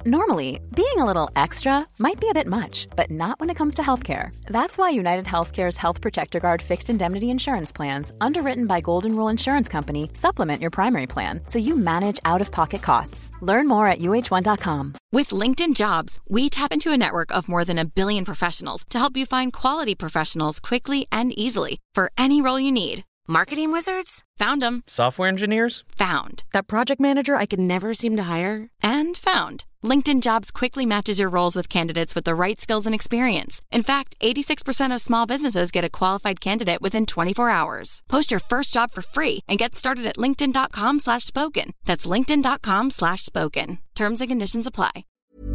Normally, being a little extra might be a bit much, but not when it comes to healthcare. That's why United Healthcare's Health Protector Guard fixed indemnity insurance plans, underwritten by Golden Rule Insurance Company, supplement your primary plan so you manage out-of-pocket costs. Learn more at uh1.com. With LinkedIn Jobs, we tap into a network of more than 1 billion professionals to help you find quality professionals quickly and easily for any role you need. Marketing wizards? Found them. Software engineers? Found. That project manager I could never seem to hire? And found. LinkedIn Jobs quickly matches your roles with candidates with the right skills and experience. In fact, 86% of small businesses get a qualified candidate within 24 hours. Post your first job for free and get started at linkedin.com/spoken. That's linkedin.com/spoken. Terms and conditions apply.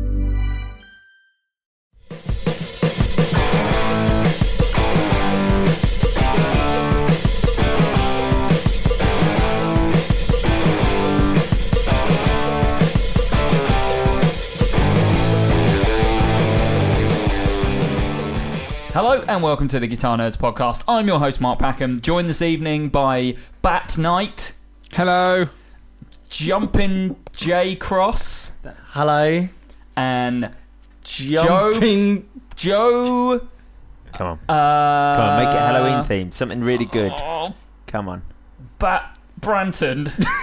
Hello and welcome to the Guitar Nerds podcast. I'm your host Mark Packham, joined this evening by Bat Knight. Hello. Jumpin' J Cross. Hello. And Jumping Joe. Come on. Come on, make it Halloween themed. Something really good. Come on. Bat Branton.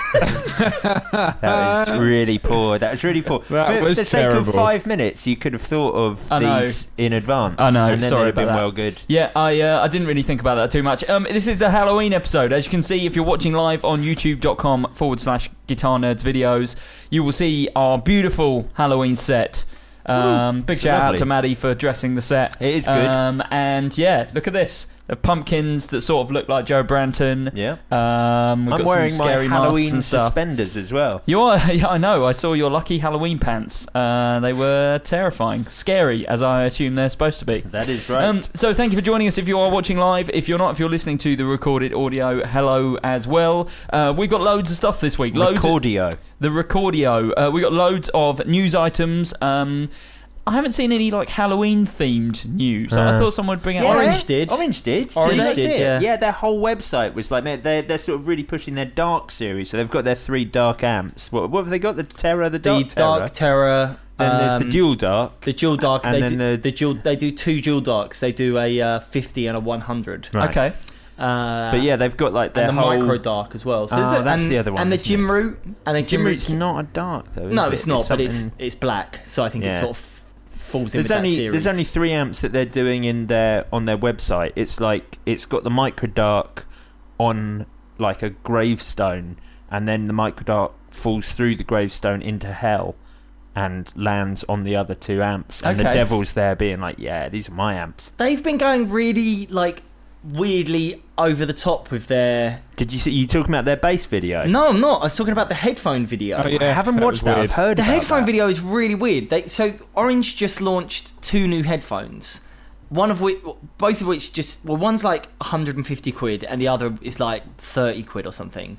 That was really poor. That was really poor. That was for the terrible. sake of 5 minutes, you could have thought of these in advance. I know, and then sorry they'd have been about that. well good. Yeah, I didn't really think about that too much. This is a Halloween episode. As you can see, if you're watching live on youtube.com/Guitar Nerds videos, you will see our beautiful Halloween set. Big shout out to Maddie for dressing the set. It is good. And yeah, look at this. The pumpkins that sort of look like Joe Branton. Yeah. We've got I'm wearing some scary my Halloween masks and stuff. suspenders as well. You are? Yeah, I know. I saw your lucky Halloween pants. They were terrifying. Scary, as I assume they're supposed to be. That is right. So thank you for joining us if you are watching live. If you're not, if you're listening to the recorded audio, hello as well. We've got loads of stuff this week. Recordio. The Recordio. We got loads of news items. I haven't seen any like Halloween themed news. I thought someone would bring out. Orange did. Orange did. Orange Did they did, see it? yeah. Yeah, their whole website was like, they're sort of really pushing their dark series. So they've got their 3 dark amps. What have they got? The Terror, the Dark Terror. Dark Terror. Then there's the Dual Dark. The Dual Dark. And They then they do 2 Dual Darks. They do a 50 and a 100. Right. Okay. But yeah, they've got like their and the whole Micro Dark as well. So that's the other one. And the isn't Jim it? Root. And the Jim Root's Root's not a dark though. No, is it's it? not. But something- it's black. So I think it Yeah. sort of falls in with that series. There's only 3 amps that they're doing on their website. It's like it's got the Micro Dark on like a gravestone, and then the Micro Dark falls through the gravestone into hell and lands on the other 2 amps. And the Okay. devil's there being like, yeah, these are my amps. They've been going really like weirdly over the top with their. Did you see? You talking about their bass video? No, I'm not. I was talking about the headphone video. Oh, yeah, I haven't that watched was that. weird. I've heard The about headphone that. video is really weird. So Orange just launched 2 new headphones. Both of which one's like 150 quid and the other is like 30 quid or something.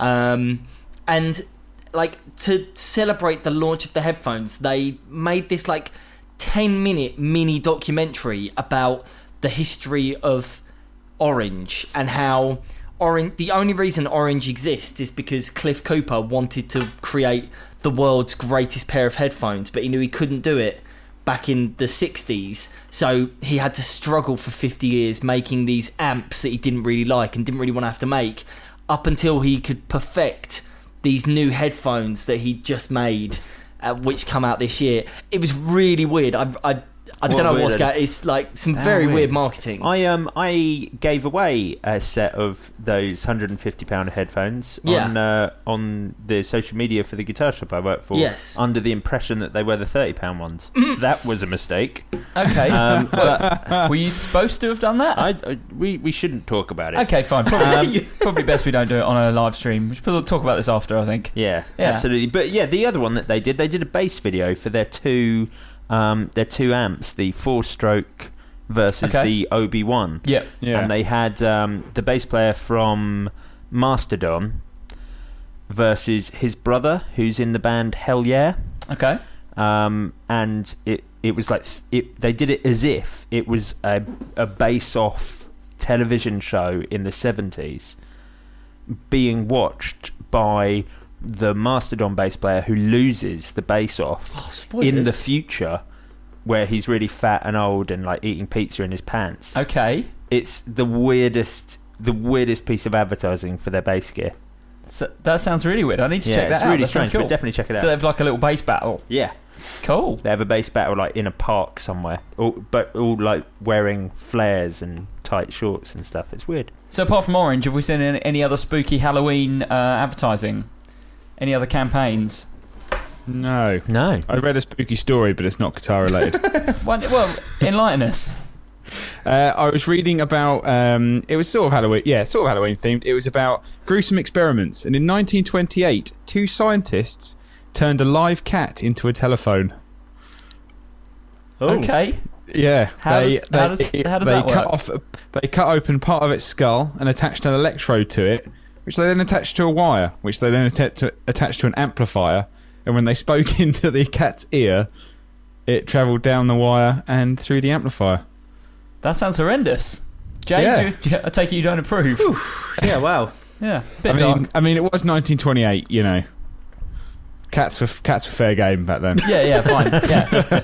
And like to celebrate the launch of the headphones, they made this like 10-minute mini documentary about the history of Orange and how the only reason Orange exists is because Cliff Cooper wanted to create the world's greatest pair of headphones, but he knew he couldn't do it back in the 60s, so he had to struggle for 50 years making these amps that he didn't really like and didn't really want to have to make, up until he could perfect these new headphones that he just made, which come out this year. It was really weird. I don't know what's going on. It's like some very weird marketing. I gave away a set of those £150 headphones on the social media for the guitar shop I work for. Yes. Under the impression that they were the £30 ones. That was a mistake. Okay. But were you supposed to have done that? we shouldn't talk about it. Okay, fine. Probably best we don't do it on a live stream. We should talk about this after, I think. Yeah, absolutely. But yeah, the other one that they did a bass video for their 2 amps, the 4-stroke versus the OB1. Yeah. And they had the bass player from Mastodon versus his brother, who's in the band Hell Yeah. Okay. And it was like they did it as if it was a bass-off television show in the 70s being watched by the Mastodon bass player who loses the bass off spoilers. in the future, where he's really fat and old and like eating pizza in his pants. Okay. It's the weirdest piece of advertising for their bass gear. So that sounds really weird. I need to check that it's out. really That sounds strange, cool. but definitely check it out. So they have like a little bass battle. Yeah. Cool. They have a bass battle like in a park somewhere, but all like wearing flares and tight shorts and stuff. It's weird. So apart from Orange, have we seen any other spooky Halloween advertising? Any other campaigns? No. No. I read a spooky story, but it's not guitar related. Well, enlighten us. I was reading about it was sort of Halloween themed. It was about gruesome experiments, and in 1928 2 scientists turned a live cat into a telephone. Okay. Yeah, How does that work? They cut open part of its skull and attached an electrode to it, which they then attached to a wire, which they then attached to an amplifier, and when they spoke into the cat's ear, it travelled down the wire and through the amplifier. That sounds horrendous. Jay, Yeah. I take it you don't approve. Yeah, wow. Yeah, bit dark. I mean, it was 1928, you know. Cats were fair game back then. Yeah, fine. Yeah,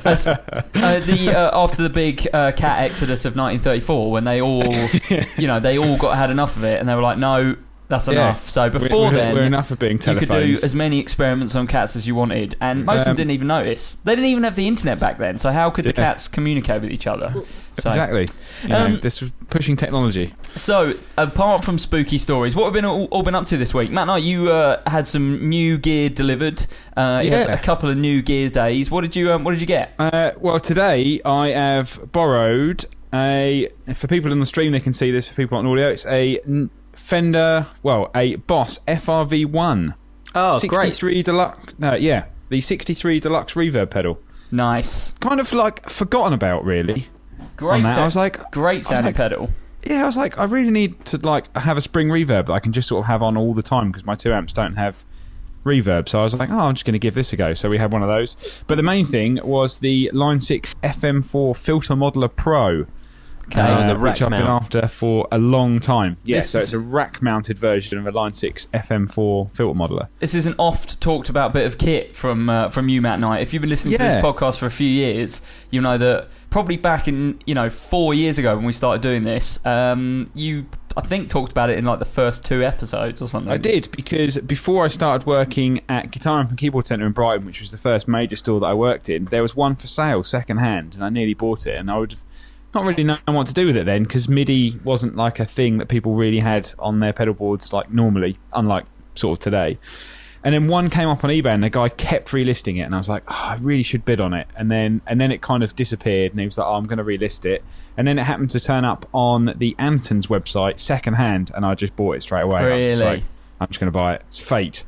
after the big cat exodus of 1934, when they all, they all had enough of it, and they were like, no, that's enough. So before then, we're enough of being telephones. You could do as many experiments on cats as you wanted, and most of them didn't even notice. They didn't even have the internet back then, so how could the cats communicate with each other? So, exactly. This was pushing technology. So, apart from spooky stories, what have been all been up to this week? Matt Knight, you had some new gear delivered. You had a couple of new gear days. What did you get? Well, today I have borrowed for people on the stream they can see this, for people on audio, it's a Fender, a Boss FRV1. Oh, 63 great. Deluxe. The 63 Deluxe reverb pedal. Nice. Kind of like forgotten about, really. Great. I was like, great sounding pedal. Yeah, I was like, I really need to have a spring reverb that I can just sort of have on all the time, because my 2 amps don't have reverb. So I was like, I'm just going to give this a go. So we had one of those. But the main thing was the Line 6 FM4 Filter Modeler Pro. The rack which I've been mount. after for a long time. Yeah, This so is- it's a rack-mounted version of a Line 6 FM4 filter modeler. This is an oft talked about bit of kit from you, Matt Knight. If you've been listening to this podcast for a few years, you know that probably back in 4 years ago when we started doing this, you I think talked about it in like the first 2 episodes or something. I did, because before I started working at Guitar Amp and Keyboard Centre in Brighton, which was the first major store that I worked in, there was one for sale second hand, and I nearly bought it, and I would have not really known what to do with it then, because MIDI wasn't like a thing that people really had on their pedal boards like normally, unlike sort of today. And then one came up on eBay, and the guy kept relisting it, and I was like, I really should bid on it. And then it kind of disappeared, and he was like, I'm going to relist it. And then it happened to turn up on the Anton's website second hand, and I just bought it straight away. I was just like, I'm just going to buy it. It's fate.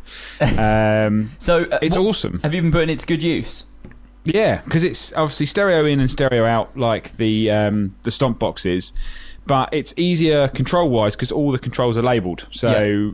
So it's awesome. Have you been putting it to good use? Yeah, because it's obviously stereo in and stereo out like the Stomp box is, but it's easier control-wise because all the controls are labelled. So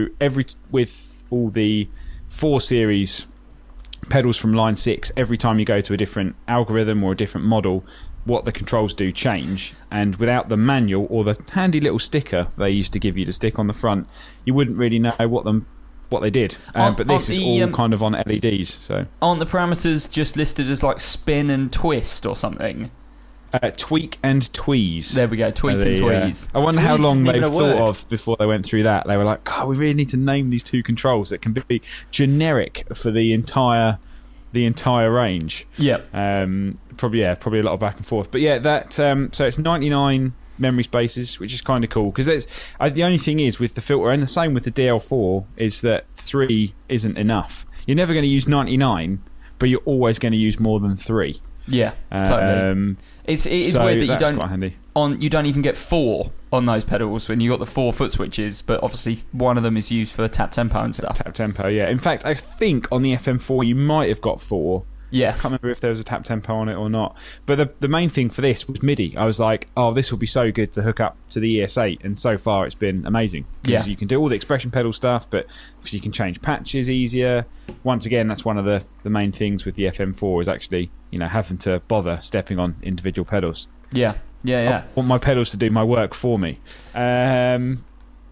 with all the 4 series pedals from Line 6, every time you go to a different algorithm or a different model, what the controls do change. And without the manual or the handy little sticker they used to give you to stick on the front, you wouldn't really know what they did. But this is all kind of on LEDs. So aren't the parameters just listed as like spin and twist or something? Tweak and tweeze. There we go, tweak and tweeze. I wonder how Tweeze long isn't they've even a thought word. of before they went through that. They were like, God, we really need to name these 2 controls that can be generic for the entire range. Yep. Probably a lot of back and forth. But yeah, that so it's 99 memory spaces, which is kind of cool, because the only thing is with the filter, and the same with the DL4, is that 3 isn't enough. You're never going to use 99, but you're always going to use more than 3. Yeah, totally. It is weird that you don't quite handy. you don't even get 4 on those pedals when you got the 4 foot switches, but obviously one of them is used for tap tempo and stuff. Tap tempo, yeah. In fact, I think on the FM4 you might have got 4. Yeah. I can't remember if there was a tap tempo on it or not. But the main thing for this was MIDI. I was like, this will be so good to hook up to the ES8, and so far it's been amazing. Because you can do all the expression pedal stuff, but you can change patches easier. Once again, that's one of the main things with the FM4 is actually, having to bother stepping on individual pedals. Yeah. I want my pedals to do my work for me.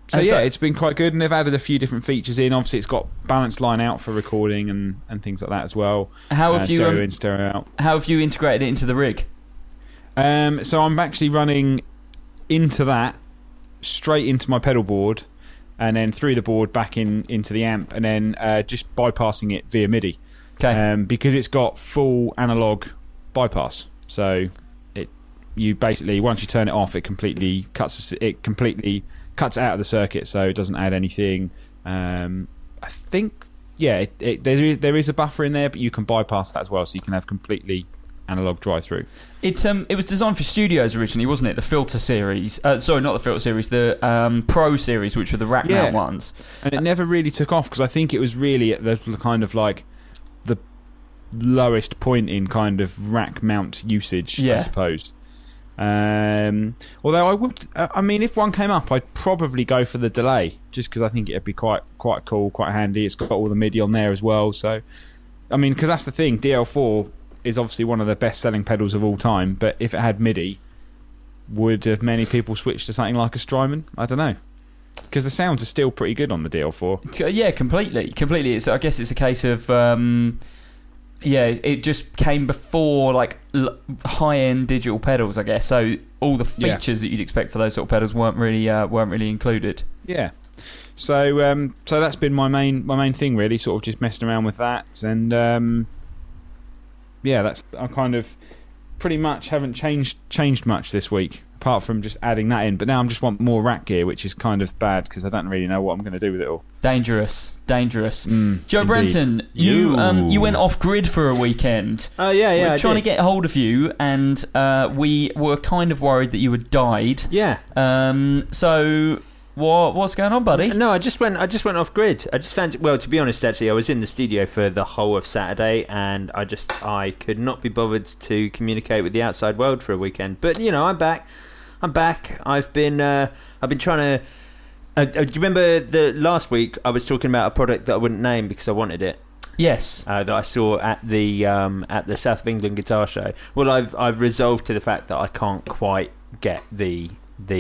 So yeah, it's been quite good, and they've added a few different features in. Obviously, it's got balanced line out for recording and things like that as well. How have you stereo in, stereo out? How have you integrated it into the rig? So I'm actually running into that straight into my pedal board, and then through the board back into the amp, and then just bypassing it via MIDI. Okay. Because it's got full analog bypass, so you basically, once you turn it off, it completely cuts it out of the circuit, so it doesn't add anything. I think there is a buffer in there, but you can bypass that as well, so you can have completely analog drive through. It was designed for studios originally, wasn't it? The Filter series. Sorry, not the Filter series. The Pro series, which were the rack mount ones. And it never really took off because I think it was really at the kind of like the lowest point in kind of rack mount usage, I suppose. Although if one came up, I'd probably go for the delay, just because I think it'd be quite cool, quite handy. It's got all the MIDI on there as well. So, because that's the thing, DL4 is obviously one of the best-selling pedals of all time. But if it had MIDI, would have many people switched to something like a Strymon? I don't know, because the sounds are still pretty good on the DL4. Yeah, completely. I guess it's a case of. It just came before like high-end digital pedals, I guess. So all the features that you'd expect for those sort of pedals weren't really included. Yeah. So that's been my main thing, really. Sort of just messing around with that, and I kind of pretty much haven't changed much this week, apart from just adding that in. But now I just want more rack gear, which is kind of bad because I don't really know what I'm going to do with it all. Dangerous. Joe indeed. Brenton, you went off grid for a weekend. Oh yeah. We were trying to get hold of you, and we were kind of worried that you had died. Yeah. So what's going on, buddy? No, I just went off grid. I just found, well, to be honest, actually, I was in the studio for the whole of Saturday, and I could not be bothered to communicate with the outside world for a weekend. But I'm back. I've been trying to. Do you remember the last week I was talking about a product that I wouldn't name because I wanted it? Yes. That I saw at the South of England Guitar Show. Well, I've resolved to the fact that I can't quite get the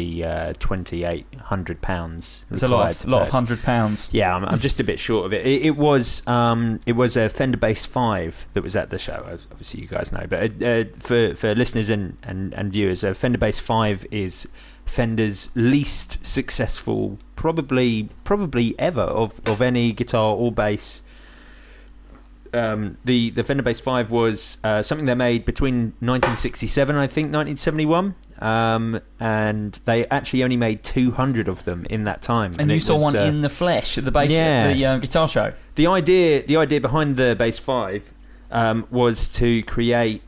£2,800. It's a lot of £100. Yeah, I'm just a bit short of it. It was a Fender Bass 5 that was at the show. Obviously, you guys know, but for listeners and viewers, a Fender Bass 5 is Fender's least successful, probably ever of any guitar or bass. The Fender Bass 5 was something they made between 1967 and I think 1971, and they actually only made 200 of them in that time. And you saw one in the flesh at the bass the guitar show. The idea behind the Bass 5 was to create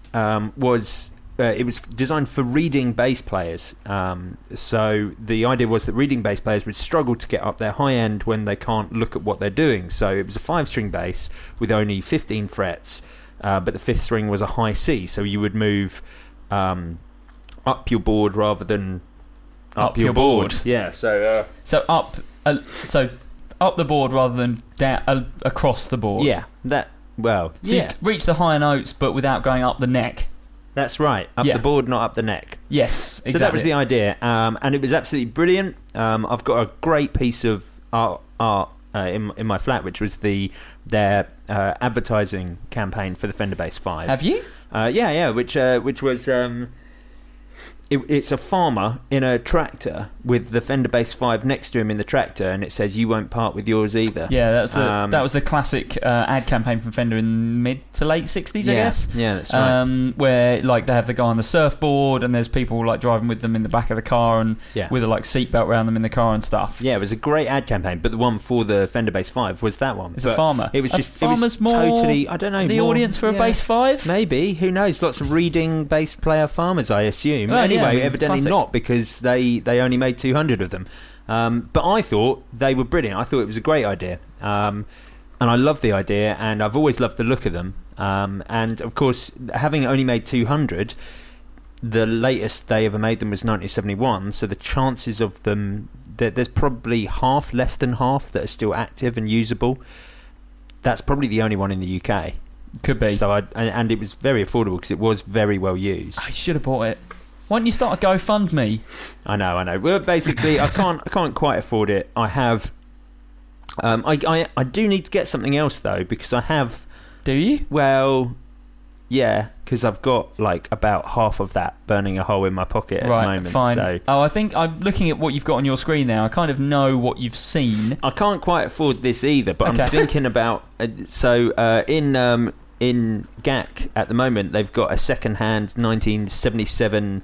it was designed for reading bass players. So the idea was that reading bass players would struggle to get up their high end when they can't look at what they're doing. So it was a 5-string bass with only 15 frets, but the 5th string was a high C. So you would move up your board rather than up your board. Yeah. So up the board rather than down across the board. Yeah. You reach the higher notes, but without going up the neck. That's right. Up the board, not up the neck. Yes, exactly. So that was the idea, and it was absolutely brilliant. I've got a great piece of art in my flat, which was their advertising campaign for the Fender Bass 5. Have you? Yeah. Which was it's a farmer in a tractor with the Fender Bass 5 next to him in the tractor, and it says, "You won't part with yours either." Yeah, that was the classic ad campaign from Fender in mid to late 60s, I guess. Yeah, that's right. Where like they have the guy on the surfboard, and there's people like driving with them in the back of the car, and with a like seatbelt around them in the car and stuff. Yeah, it was a great ad campaign, but the one for the Fender Bass 5 was that one. It's a farmer. It was just farmer's more totally. I don't know the audience for a Bass 5. Maybe, who knows? Lots of reading bass player farmers, I assume. Anyway, evidently classic. Not, because they only made 200 of them. But I thought they were brilliant. I thought it was a great idea. And I love the idea, and I've always loved the look of them. And of course, having only made 200, the latest they ever made them was 1971. So the chances of them, there's probably less than half that are still active and usable. That's probably the only one in the UK. Could be. So and it was very affordable because it was very well used. I should have bought it. Why don't you start a GoFundMe? I know. Well, basically, I can't quite afford it. I have. I do need to get something else though, because I have. Do you? Well, yeah, because I've got like about half of that burning a hole in my pocket at the moment. Fine. So I think I'm looking at what you've got on your screen now. I kind of know what you've seen. I can't quite afford this either, but Okay. I'm thinking about. In GAC at the moment, they've got a second-hand 1977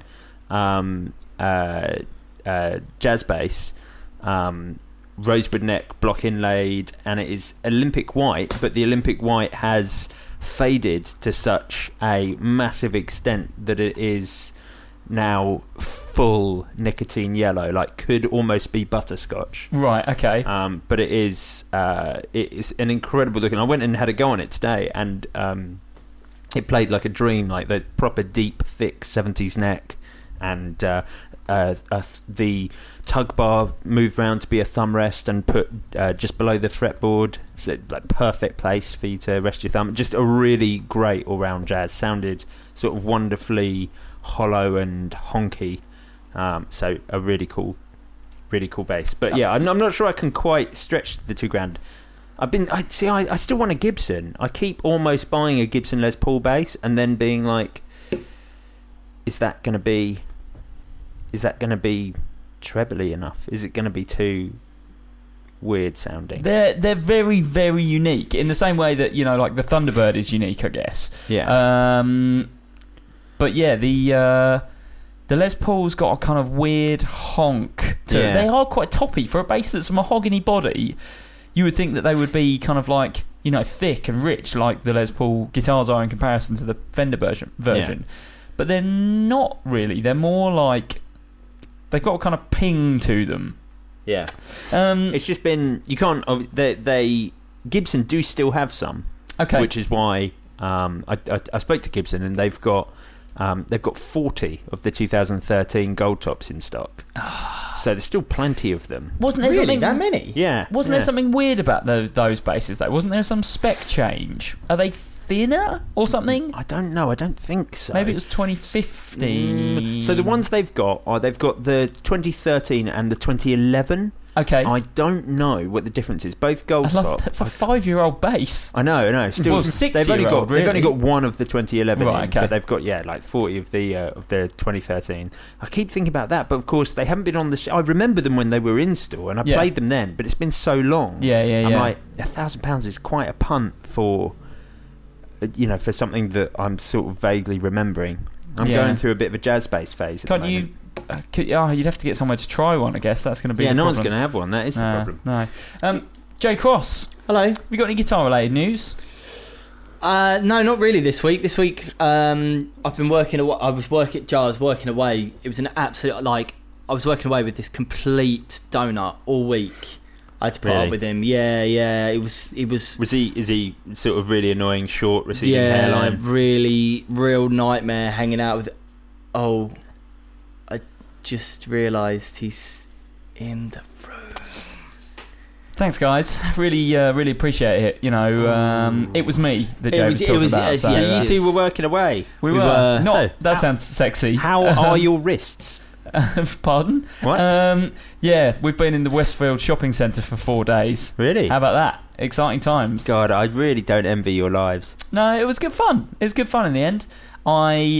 jazz bass, rosewood neck, block inlaid, and it is Olympic white, but the Olympic white has faded to such a massive extent that it is now full nicotine yellow, like could almost be butterscotch. Right, okay. But it is an incredible looking. I went and had a go on it today, and it played like a dream, like the proper deep, thick 70s neck, and the tug bar moved round to be a thumb rest and put just below the fretboard, so like perfect place for you to rest your thumb. Just a really great all-round jazz. Sounded sort of wonderfully hollow and honky. So a really cool bass. But yeah, I'm not sure I can quite stretch the $2,000. I still want a Gibson. I keep almost buying a Gibson Les Paul bass and then being like, is that going to be trebly enough? Is it going to be too weird sounding? They're very, very unique in the same way that, like the Thunderbird is unique, I guess. Yeah. But yeah, the Les Paul's got a kind of weird honk to it. They are quite toppy for a bass that's a mahogany body. You would think that they would be kind of like, thick and rich like the Les Paul guitars are in comparison to the Fender version. Yeah. But they're not really. They're more like they've got a kind of ping to them. Yeah. It's just been, you can't. They Gibson do still have some. Okay. Which is why I spoke to Gibson, and they've got 40 of the 2013 Gold Tops in stock. So there's still plenty of them. Wasn't there Really? something That many? Yeah. Wasn't there something weird about those basses though? Wasn't there some spec change? Are they thinner or something? I don't know. I don't think so. Maybe it was 2015. So the ones they've got the 2013 and the 2011. Okay. I don't know what the difference is. Both Gold Top. That's a 5-year-old bass. I know. Still, Well, they've only got really. one of the 2011, Right, okay. but they've got like 40 of the 2013. I keep thinking about that, but of course they haven't been on the. I remember them when they were in store, and I played them then, but it's been so long. Yeah. I'm like, £1,000 is quite a punt for, for something that I'm sort of vaguely remembering. I'm going through a bit of a jaz bass phase. Can't you? You'd have to get somewhere to try one. I guess that's going to be. Yeah, the no problem. one's going to have one. That is the problem. No. Jay Cross, Hello. have you got any guitar-related news? No, not really this week. This week, I've been working. I was working away. It was an absolute I was working away with this complete donut all week. I had to put up with him. Yeah. It was. Is he sort of really annoying, short, receding hairline? Really, real nightmare hanging out with. Oh, I just realised he's in the room. Thanks, guys. Really appreciate it. It was me that Jay was talking about. So, you two were working away. we were. So, That sounds sexy. How are your wrists? Pardon? What? Yeah, we've been in the Westfield shopping centre for 4 days. Really? How about that? Exciting times. God, I really don't envy your lives. No, it was good fun. It was good fun in the end. I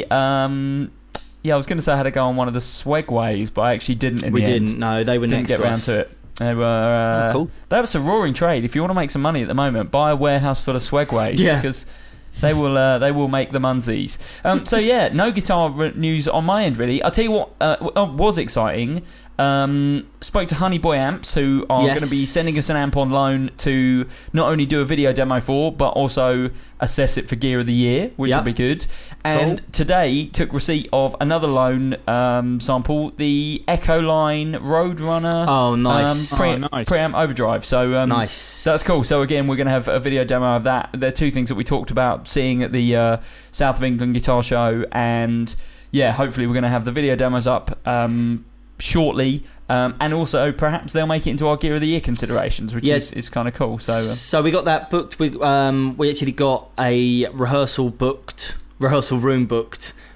was going to say I had to go on one of the Swegways, but I actually didn't in the end. We didn't. No, they were Didn't next get to round us. to it. They were Cool. That was a roaring trade. If you want to make some money at the moment, buy a warehouse full of Swegways. Yeah. Because they will make the munsies. So yeah, no guitar news on my end really. I'll tell you what was exciting. Spoke to Honey Boy Amps, who are going to be sending us an amp on loan to not only do a video demo for, but also assess it for Gear of the Year, which will be good. And today took receipt of another loan sample, the Echoline Roadrunner. Oh, nice. Preamp Overdrive. So nice. That's cool. So again, we're going to have a video demo of that. There are two things that we talked about seeing at the South of England Guitar Show, and yeah, hopefully we're going to have the video demos up shortly, and also perhaps they'll make it into our Gear of the Year considerations, which is kind of cool. So we got that booked. We actually got a rehearsal room booked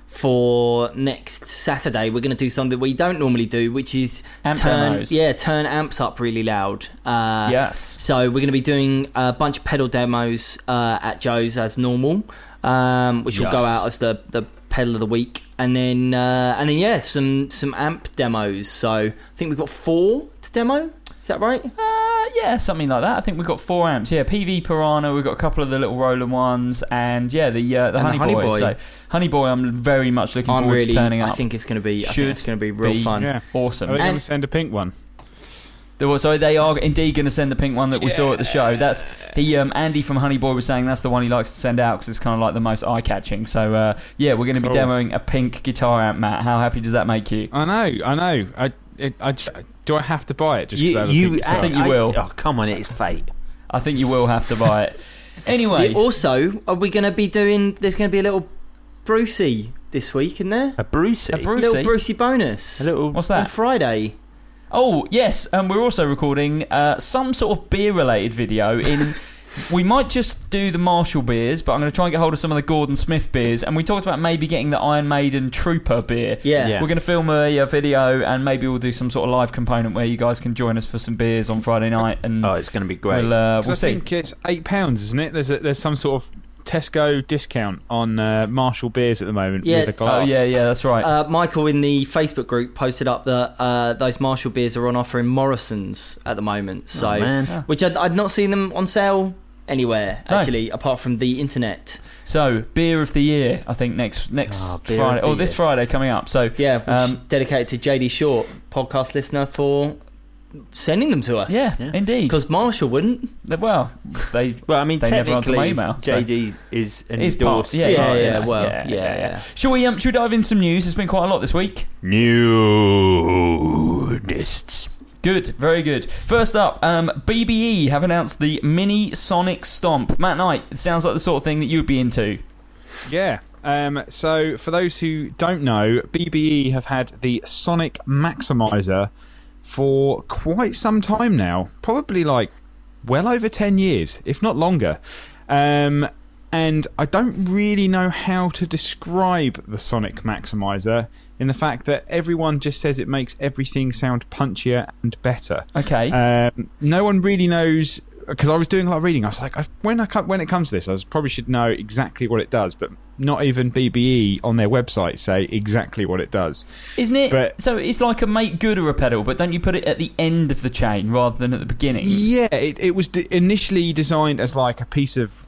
for next Saturday, we're going to do something we don't normally do, which is Amp demos. turn amps up really loud. Yes. So we're going to be doing a bunch of pedal demos at Joe's as normal, which will go out as the pedal of the week, and then some amp demos. So I think we've got 4 to demo. Is that right? Yeah, something like that. I think we've got 4 amps. Yeah, PV Piranha. We've got a couple of the little Roland ones, and the Honey Boy. So Honey Boy, I'm very much looking forward to turning up. I think it's going to be. I think it's going to be real fun. Yeah. Awesome. Are they going to send a pink one? So they are indeed going to send the pink one that we saw at the show. That's Andy from Honey Boy was saying that's the one he likes to send out because it's kind of like the most eye-catching. So we're going to be demoing a pink guitar amp, Matt. How happy does that make you? I know. Do I have to buy it? Just because I think you will. Oh, come on, it's fate. I think you will have to buy it. Anyway. Also, are we going to be doing... There's going to be a little Brucey this week, isn't there? A Brucey? A little Brucey bonus. What's that? On Friday. Oh, yes. We're also recording some sort of beer-related video in... We might just do the Marshall beers, but I'm going to try and get hold of some of the Gordon Smith beers. And we talked about maybe getting the Iron Maiden Trooper beer. Yeah. We're going to film a video, and maybe we'll do some sort of live component where you guys can join us for some beers on Friday night. And it's going to be great. We'll see. I think it's £8, isn't it? There's some sort of Tesco discount on Marshall beers at the moment with a glass. Oh, yeah, that's right. Michael in the Facebook group posted up that those Marshall beers are on offer in Morrison's at the moment. So, which I'd not seen them on sale anywhere actually, apart from the internet. So, beer of the year, I think next Friday, this Friday coming up. So which is dedicated to JD Short, podcast listener, for sending them to us. Yeah. Indeed. Because Marshall wouldn't. Well, they never answer my email. JD is endorsed. Yeah. Should we dive in some news? There's been quite a lot this week. Nudists. Good, very good. First up, BBE have announced the Mini Sonic Stomp. Matt Knight, it sounds like the sort of thing that you'd be into. Yeah. So for those who don't know, BBE have had the Sonic Maximizer for quite some time now. Probably like well over 10 years, if not longer. And I don't really know how to describe the Sonic Maximizer in the fact that everyone just says it makes everything sound punchier and better. Okay. No one really knows, because I was doing a lot of reading. I was like, when it comes to this, I probably should know exactly what it does, but not even BBE on their website say exactly what it does. Isn't it? So it's like a make good or a pedal, but don't you put it at the end of the chain rather than at the beginning? Yeah, it was initially designed as like a piece of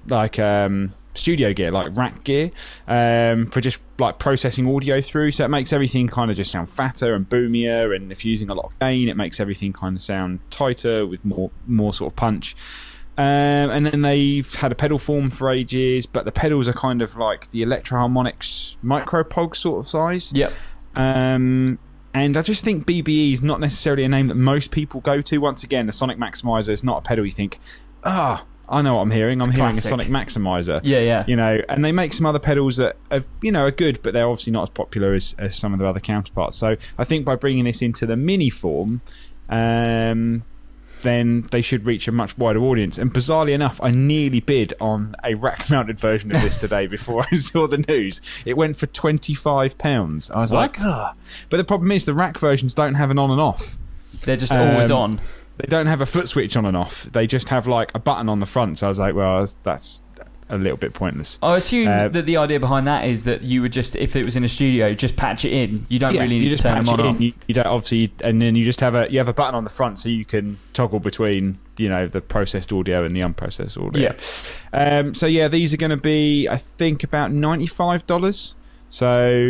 studio gear, like rack gear, for just like processing audio through, so it makes everything kind of just sound fatter and boomier, and if you're using a lot of gain, it makes everything kind of sound tighter with more sort of punch. And then they've had a pedal form for ages, but the pedals are kind of like the Electro Harmonix Micropog sort of size. Yep. And I just think BBE is not necessarily a name that most people go to. Once again, the Sonic Maximizer is not a pedal you think, I know what I'm hearing. I'm hearing a Sonic Maximizer. Yeah. You know, and they make some other pedals that are good, but they're obviously not as popular as some of their other counterparts. So I think by bringing this into the mini form, then they should reach a much wider audience. And bizarrely enough, I nearly bid on a rack-mounted version of this today before I saw the news. It went for £25. I was like, ugh. But the problem is the rack versions don't have an on and off. They're just always on. They don't have a foot switch on and off. They just have like a button on the front. So I was like, well, that's a little bit pointless. I assume that the idea behind that is that you would just, if it was in a studio, just patch it in. You don't really need to turn them on and off. You don't obviously, and then you just have a button on the front so you can toggle between the processed audio and the unprocessed audio. Yeah. So these are going to be, I think, about $95. So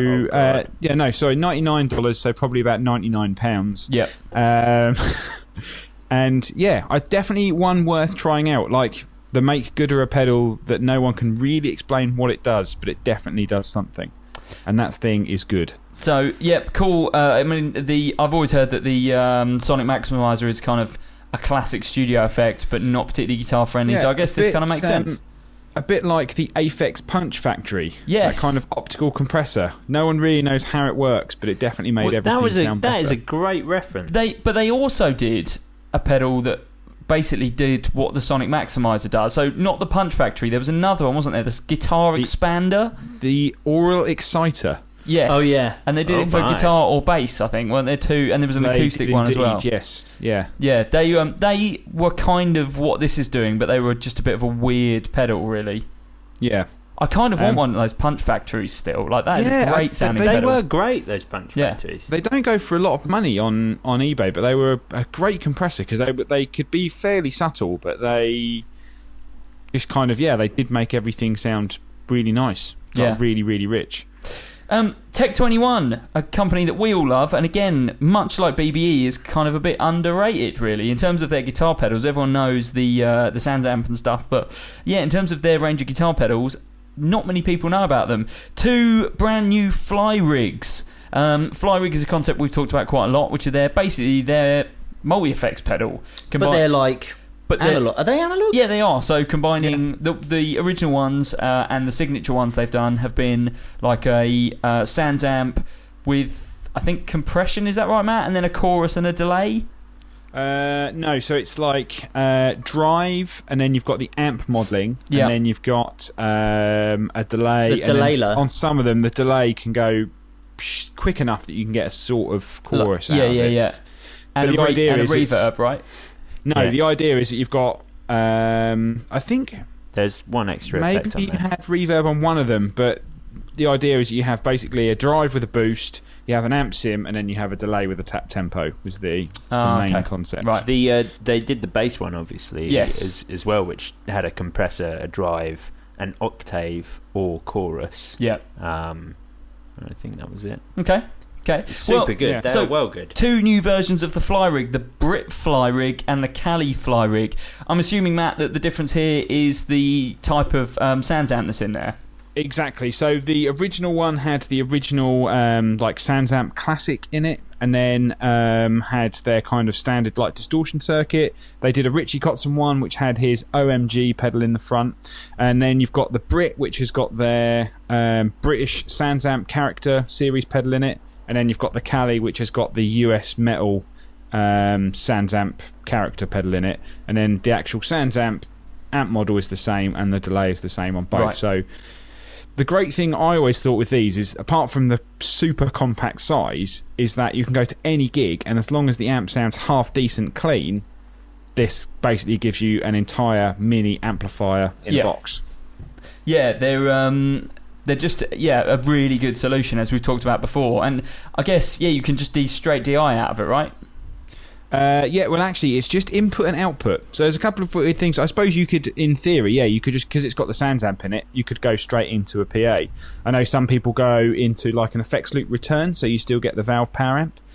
$99. So probably about £99. Yeah. And I definitely one worth trying out. Like the make good or a pedal that no one can really explain what it does, but it definitely does something, and that thing is good. So cool. I mean, I've always heard that the Sonic Maximizer is kind of a classic studio effect, but not particularly guitar friendly. So I guess this kind of makes sense. A bit like the Aphex Punch Factory. Yes. That kind of optical compressor. No one really knows how it works, but it definitely made everything sound better. That is a great reference. But they also did a pedal that basically did what the Sonic Maximizer does. So not the Punch Factory. There was another one, wasn't there? This Guitar Expander. The Aural Exciter. Yes. Oh, yeah. And they did it for guitar or bass, I think, weren't there two? And there was an acoustic one as well. Yes. Yeah. Yeah. They were kind of what this is doing, but they were just a bit of a weird pedal, really. Yeah. I kind of want one of those Punch Factories still. Like, that is a great sounding They pedal. were great, those Punch Factories. They don't go for a lot of money on eBay, but they were a great compressor because they could be fairly subtle, but they just kind of, they did make everything sound really nice. Like really, really rich. Tech 21, a company that we all love, and again, much like BBE, is kind of a bit underrated, really, in terms of their guitar pedals. Everyone knows the SansAmp and stuff, but in terms of their range of guitar pedals, not many people know about them. 2 brand new Fly Rigs. Fly Rig is a concept we've talked about quite a lot, which are basically their multi-effects pedal. But they're like... analog. Are they analog? Yeah, they are. So combining the original ones and the signature ones they've done have been like a SansAmp with, I think, compression. Is that right, Matt? And then a chorus and a delay. No, so it's like drive, and then you've got the amp modelling, and then you've got a delay. The delayler. On some of them, the delay can go quick enough that you can get a sort of chorus out of it. Yeah. And but a reverb, right? No, the idea is that you've got, I think... There's one extra effect on maybe you there. had reverb on one of them, but the idea is that you have basically a drive with a boost, you have an amp sim, and then you have a delay with a tap tempo, was the main concept. Right. They did the bass one, obviously, as well, which had a compressor, a drive, an octave, or chorus. Yeah. I think that was it. Okay. Super good. Yeah. They're well good. 2 new versions of the Fly Rig, the Brit Fly Rig and the Cali Fly Rig. I'm assuming, Matt, that the difference here is the type of SansAmp that's in there. Exactly. So the original one had the original like SansAmp Classic in it, and then had their kind of standard like distortion circuit. They did a Richie Kotzen one which had his OMG pedal in the front, and then you've got the Brit, which has got their British SansAmp Character series pedal in it, and then you've got the Cali, which has got the US Metal SansAmp Character pedal in it, and then the actual SansAmp amp model is the same and the delay is the same on both. Right. So the great thing I always thought with these is, apart from the super compact size, is that you can go to any gig, and as long as the amp sounds half decent clean, this basically gives you an entire mini amplifier in a box. Yeah, they're just a really good solution, as we've talked about before, and I guess you can just straight DI out of it, right? Well, actually, it's just input and output. So there's a couple of weird things. I suppose you could, in theory, you could just, because it's got the SansAmp in it, you could go straight into a PA. I know some people go into like an effects loop return, so you still get the Valve Power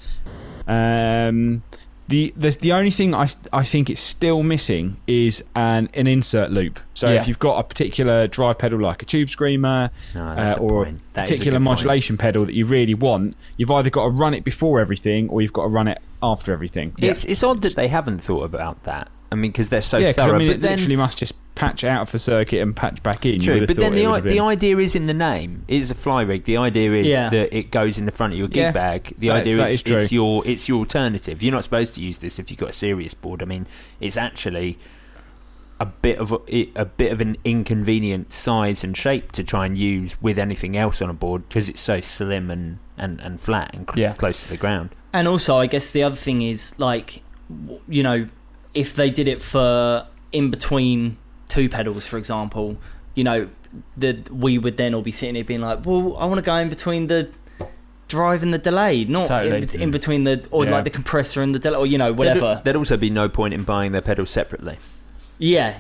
Amp. The only thing I think it's still missing is an insert loop. So if you've got a particular drive pedal like a Tube Screamer or a particular modulation pedal that you really want, you've either got to run it before everything or you've got to run it after everything. It's odd that they haven't thought about that. I mean, because they're so I thorough. mean, but it then, literally must just patch out of the circuit and patch back in. True, but then the idea is in the name. It is a Fly Rig. The idea is that it goes in the front of your gig bag. The idea is it's your alternative. You're not supposed to use this if you've got a serious board. I mean, it's actually a bit of an inconvenient size and shape to try and use with anything else on a board because it's so slim and flat and close to the ground. And also, I guess the other thing is, like, you know, if they did it for in between 2 pedals, for example, you know, we would then all be sitting here being like, well, I want to go in between the drive and the delay, not in between like the compressor and the delay, or, you know, whatever. There'd also be no point in buying their pedals separately. Yeah,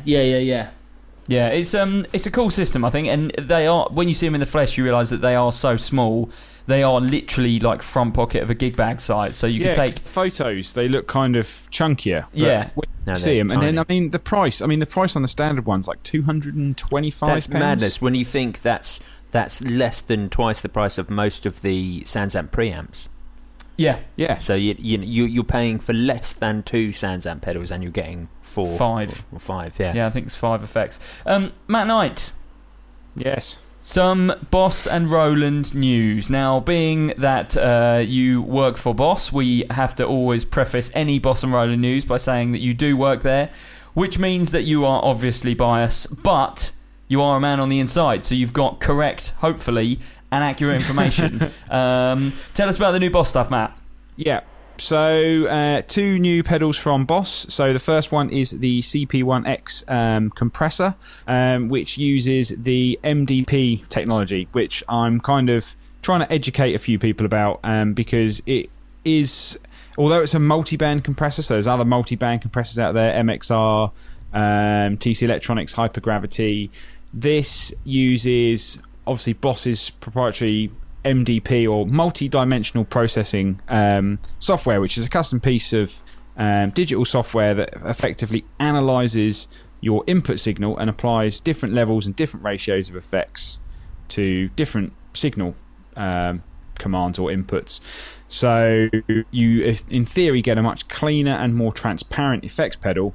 it's a cool system, I think, and they are, when you see them in the flesh, you realise that they are so small. They are literally like front pocket of a gig bag size, so you can take photos. They look kind of chunkier. Yeah, when you see them, tiny. And then the price on the standard one's like £225. That's madness when you think that's less than twice the price of most of the SansAmp preamps. Yeah. So you're paying for less than 2 SansAmp pedals, and you're getting 4, 5 or 5. Yeah. I think it's 5 effects. Matt Knight. Yes. Some Boss and Roland news. Now, being that you work for Boss, we have to always preface any Boss and Roland news by saying that you do work there, which means that you are obviously biased, but you are a man on the inside, so you've got correct, hopefully, and accurate information. Tell us about the new Boss stuff, Matt. Yeah. So, 2 new pedals from Boss. So, the first one is the CP1X compressor, which uses the MDP technology, which I'm kind of trying to educate a few people about, because it is, although it's a multi-band compressor, so there's other multi-band compressors out there, MXR, TC Electronics, Hypergravity. This uses, obviously, Boss's proprietary MDP or multi-dimensional processing software, which is a custom piece of digital software that effectively analyzes your input signal and applies different levels and different ratios of effects to different signal commands or inputs. So you, in theory, get a much cleaner and more transparent effects pedal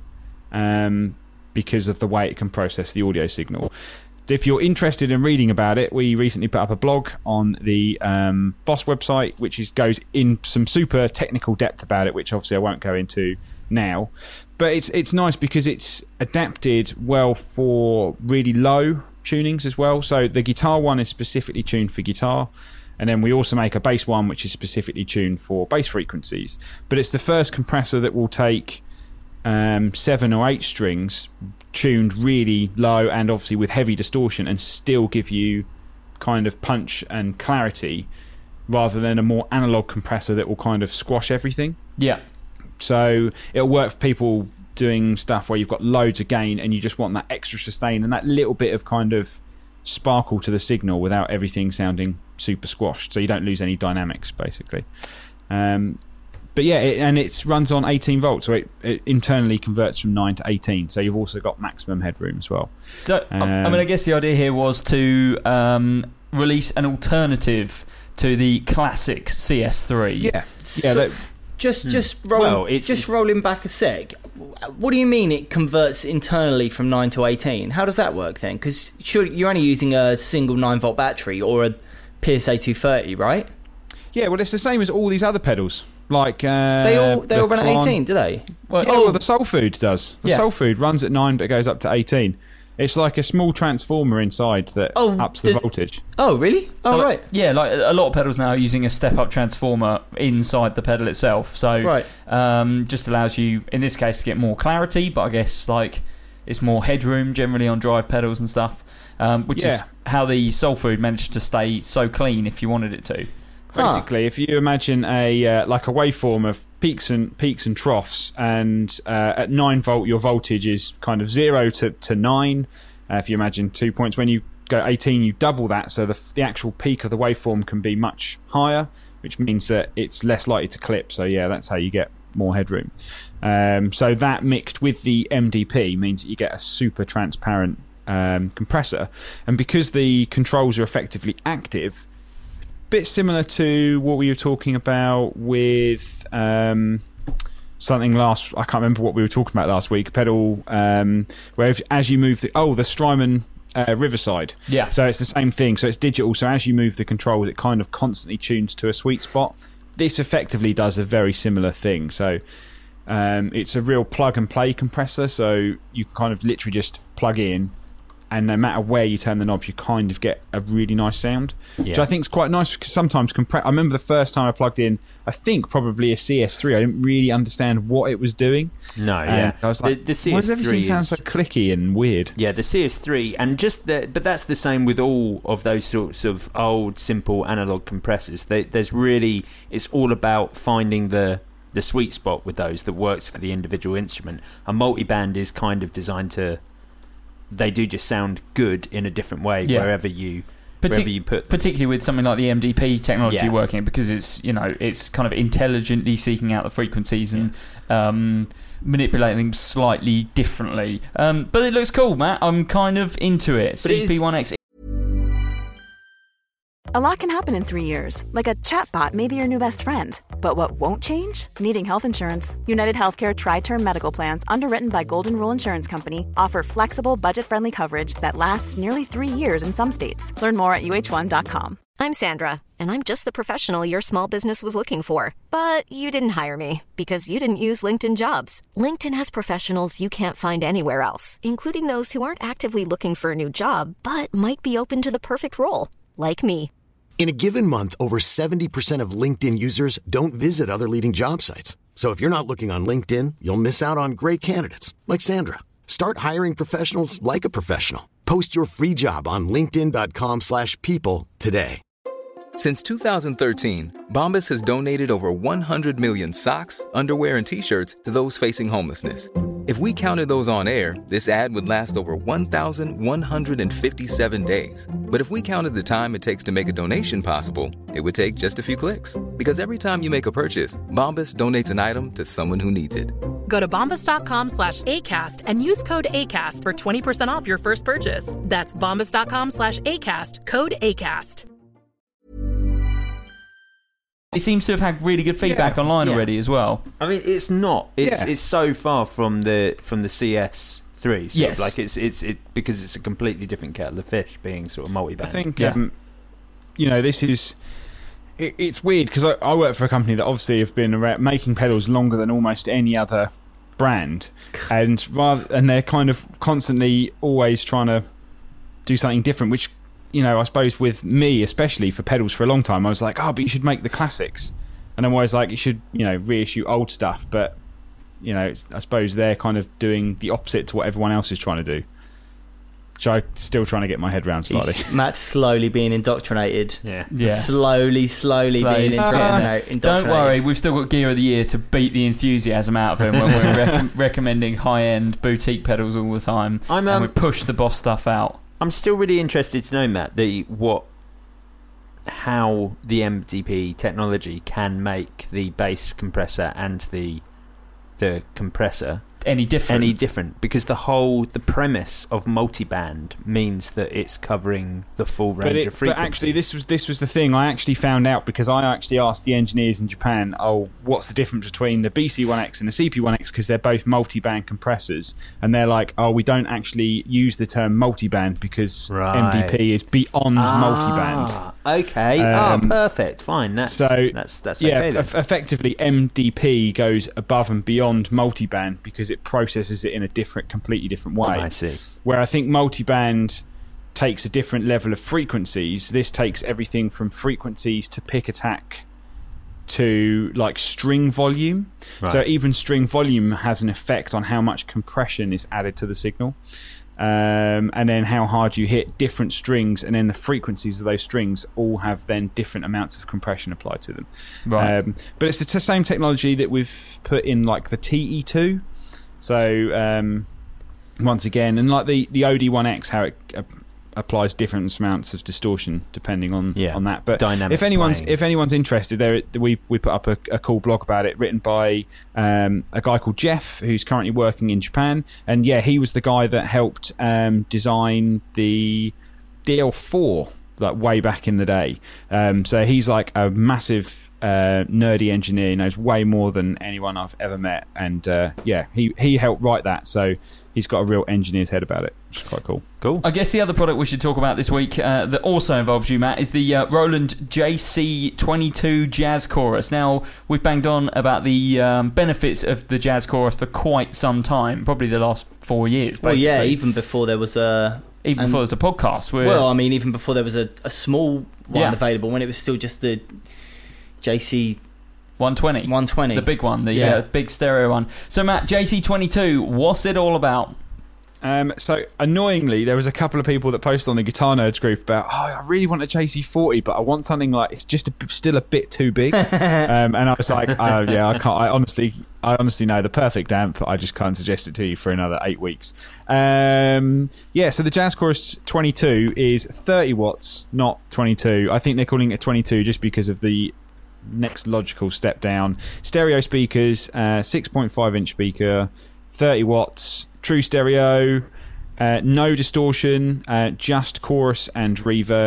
because of the way it can process the audio signal. If you're interested in reading about it, we recently put up a blog on the Boss website, which goes in some super technical depth about it, which obviously I won't go into now. But it's nice because it's adapted well for really low tunings as well. So the guitar one is specifically tuned for guitar, and then we also make a bass one which is specifically tuned for bass frequencies. But it's the first compressor that will take 7 or 8 strings tuned really low and obviously with heavy distortion and still give you kind of punch and clarity, rather than a more analog compressor that will kind of squash everything. Yeah. So it'll work for people doing stuff where you've got loads of gain and you just want that extra sustain and that little bit of kind of sparkle to the signal without everything sounding super squashed, so you don't lose any dynamics basically. But yeah, it runs on 18 volts, so it internally converts from 9 to 18. So you've also got maximum headroom as well. So, I guess the idea here was to release an alternative to the classic CS3. Yeah. So, just rolling back a sec. What do you mean it converts internally from 9 to 18? How does that work then? Because surely you're only using a single 9-volt battery or a PSA 230, right? Yeah, well, it's the same as all these other pedals. Like they all run at 18, do they? Well, the Soul Food does. The Soul Food runs at 9 but goes up to 18. It's like a small transformer inside that ups the voltage. Oh, really? So, right. Yeah, like a lot of pedals now are using a step-up transformer inside the pedal itself. So just allows you, in this case, to get more clarity, but I guess like it's more headroom generally on drive pedals and stuff, which is how the Soul Food managed to stay so clean if you wanted it to. Basically, if you imagine a like a waveform of peaks and troughs, and at 9 volt your voltage is kind of 0 to 9. If you imagine 2 points, when you go 18, you double that, so the actual peak of the waveform can be much higher, which means that it's less likely to clip. So yeah, that's how you get more headroom. So that mixed with the MDP means that you get a super transparent compressor, and because the controls are effectively active. Bit similar to what we were talking about with something last. I can't remember what we were talking about last week. Pedal where as you move the Strymon Riverside. Yeah. So it's the same thing. So it's digital. So as you move the controls, it kind of constantly tunes to a sweet spot. This effectively does a very similar thing. So it's a real plug and play compressor. So you can kind of literally just plug in. And no matter where you turn the knobs, you kind of get a really nice sound. Yeah. Which I think is quite nice because sometimes I remember the first time I plugged in, I think probably a CS3, I didn't really understand what it was doing. No, yeah. I was like, the CS3 why does everything sound so clicky and weird? Yeah, the CS3, and but that's the same with all of those sorts of old, simple analog compressors. It's all about finding the sweet spot with those that works for the individual instrument. A multiband is kind of designed to... They do just sound good in a different way wherever you put them. Particularly with something like the MDP technology working, because it's kind of intelligently seeking out the frequencies and manipulating them slightly differently. But it looks cool, Matt. I'm kind of into it. CP1X. A lot can happen in 3 years, like a chatbot may be your new best friend. But what won't change? Needing health insurance. United Healthcare Tri-Term Medical Plans, underwritten by Golden Rule Insurance Company, offer flexible, budget-friendly coverage that lasts nearly 3 years in some states. Learn more at uh1.com. I'm Sandra, and I'm just the professional your small business was looking for. But you didn't hire me because you didn't use LinkedIn Jobs. LinkedIn has professionals you can't find anywhere else, including those who aren't actively looking for a new job, but might be open to the perfect role, like me. In a given month, over 70% of LinkedIn users don't visit other leading job sites. So if you're not looking on LinkedIn, you'll miss out on great candidates like Sandra. Start hiring professionals like a professional. Post your free job on linkedin.com/people today. Since 2013, Bombas has donated over 100 million socks, underwear, and T-shirts to those facing homelessness. If we counted those on air, this ad would last over 1,157 days. But if we counted the time it takes to make a donation possible, it would take just a few clicks. Because every time you make a purchase, Bombas donates an item to someone who needs it. Go to bombas.com/ACAST and use code ACAST for 20% off your first purchase. That's bombas.com/ACAST, code ACAST. It seems to have had really good feedback online already as well. I mean, it's not. It's so far from the CS3. Yes, like it's because it's a completely different kettle of fish, being sort of multi-band. I think this is. It's weird because I work for a company that obviously have been making pedals longer than almost any other brand, and they're kind of constantly always trying to do something different, which. I suppose with me, especially for pedals for a long time, I was like, but you should make the classics. And I'm always like, you should, reissue old stuff. But, I suppose they're kind of doing the opposite to what everyone else is trying to do. Which I'm still trying to get my head around slightly. Matt's slowly being indoctrinated. Yeah. Slowly being indoctrinated. Don't worry, we've still got Gear of the Year to beat the enthusiasm out of him when we're recommending high-end boutique pedals all the time. And we push the boss stuff out. I'm still really interested to know, Matt, how the MDP technology can make the bass compressor and the compressor any different, because the premise of multiband means that it's covering the full range of frequencies. But actually, this was the thing I actually found out because I actually asked the engineers in Japan, what's the difference between the BC1X and the CP1X, because they're both multiband compressors, and they're like, we don't actually use the term multiband because MDP is beyond multiband. Okay. Perfect. Fine. That's okay. Then. Effectively, MDP goes above and beyond multiband because it processes it in a completely different way. I see. Where I think multiband takes a different level of frequencies. This takes everything from frequencies to pick attack to like string volume. Right. So even string volume has an effect on how much compression is added to the signal. And then how hard you hit different strings, and then the frequencies of those strings all have then different amounts of compression applied to them. Right. But it's the same technology that we've put in like the TE2. So once again, and like the OD1X, how it applies different amounts of distortion depending on that. But if anyone's interested, we put up a cool blog about it, written by a guy called Jeff, who's currently working in Japan, and he was the guy that helped design the DL4 like way back in the day. So he's like a massive nerdy engineer. He knows way more than anyone I've ever met, and he helped write that, so he's got a real engineer's head about it, which is quite cool. I guess the other product we should talk about this week that also involves you, Matt, is the Roland JC22 Jazz Chorus. Now, we've banged on about the benefits of the Jazz Chorus for quite some time, probably the last 4 years, basically. Well, even before there was a... Even before there was a podcast. Even before there was a small one available, when it was still just the JC 120, the big one, the big stereo one. So Matt, JC22, what's it all about? So annoyingly, there was a couple of people that posted on the Guitar Nerds group about, I really want a JC40, but I want something like it's just still a bit too big. And I was like, I can't. I honestly know the perfect amp. I just can't suggest it to you for another 8 weeks. So the Jazz Chorus 22 is 30 watts, not 22. I think they're calling it 22 just because of the next logical step down. Stereo speakers, 6.5 inch speaker, 30 watts, true stereo, no distortion, just chorus and reverb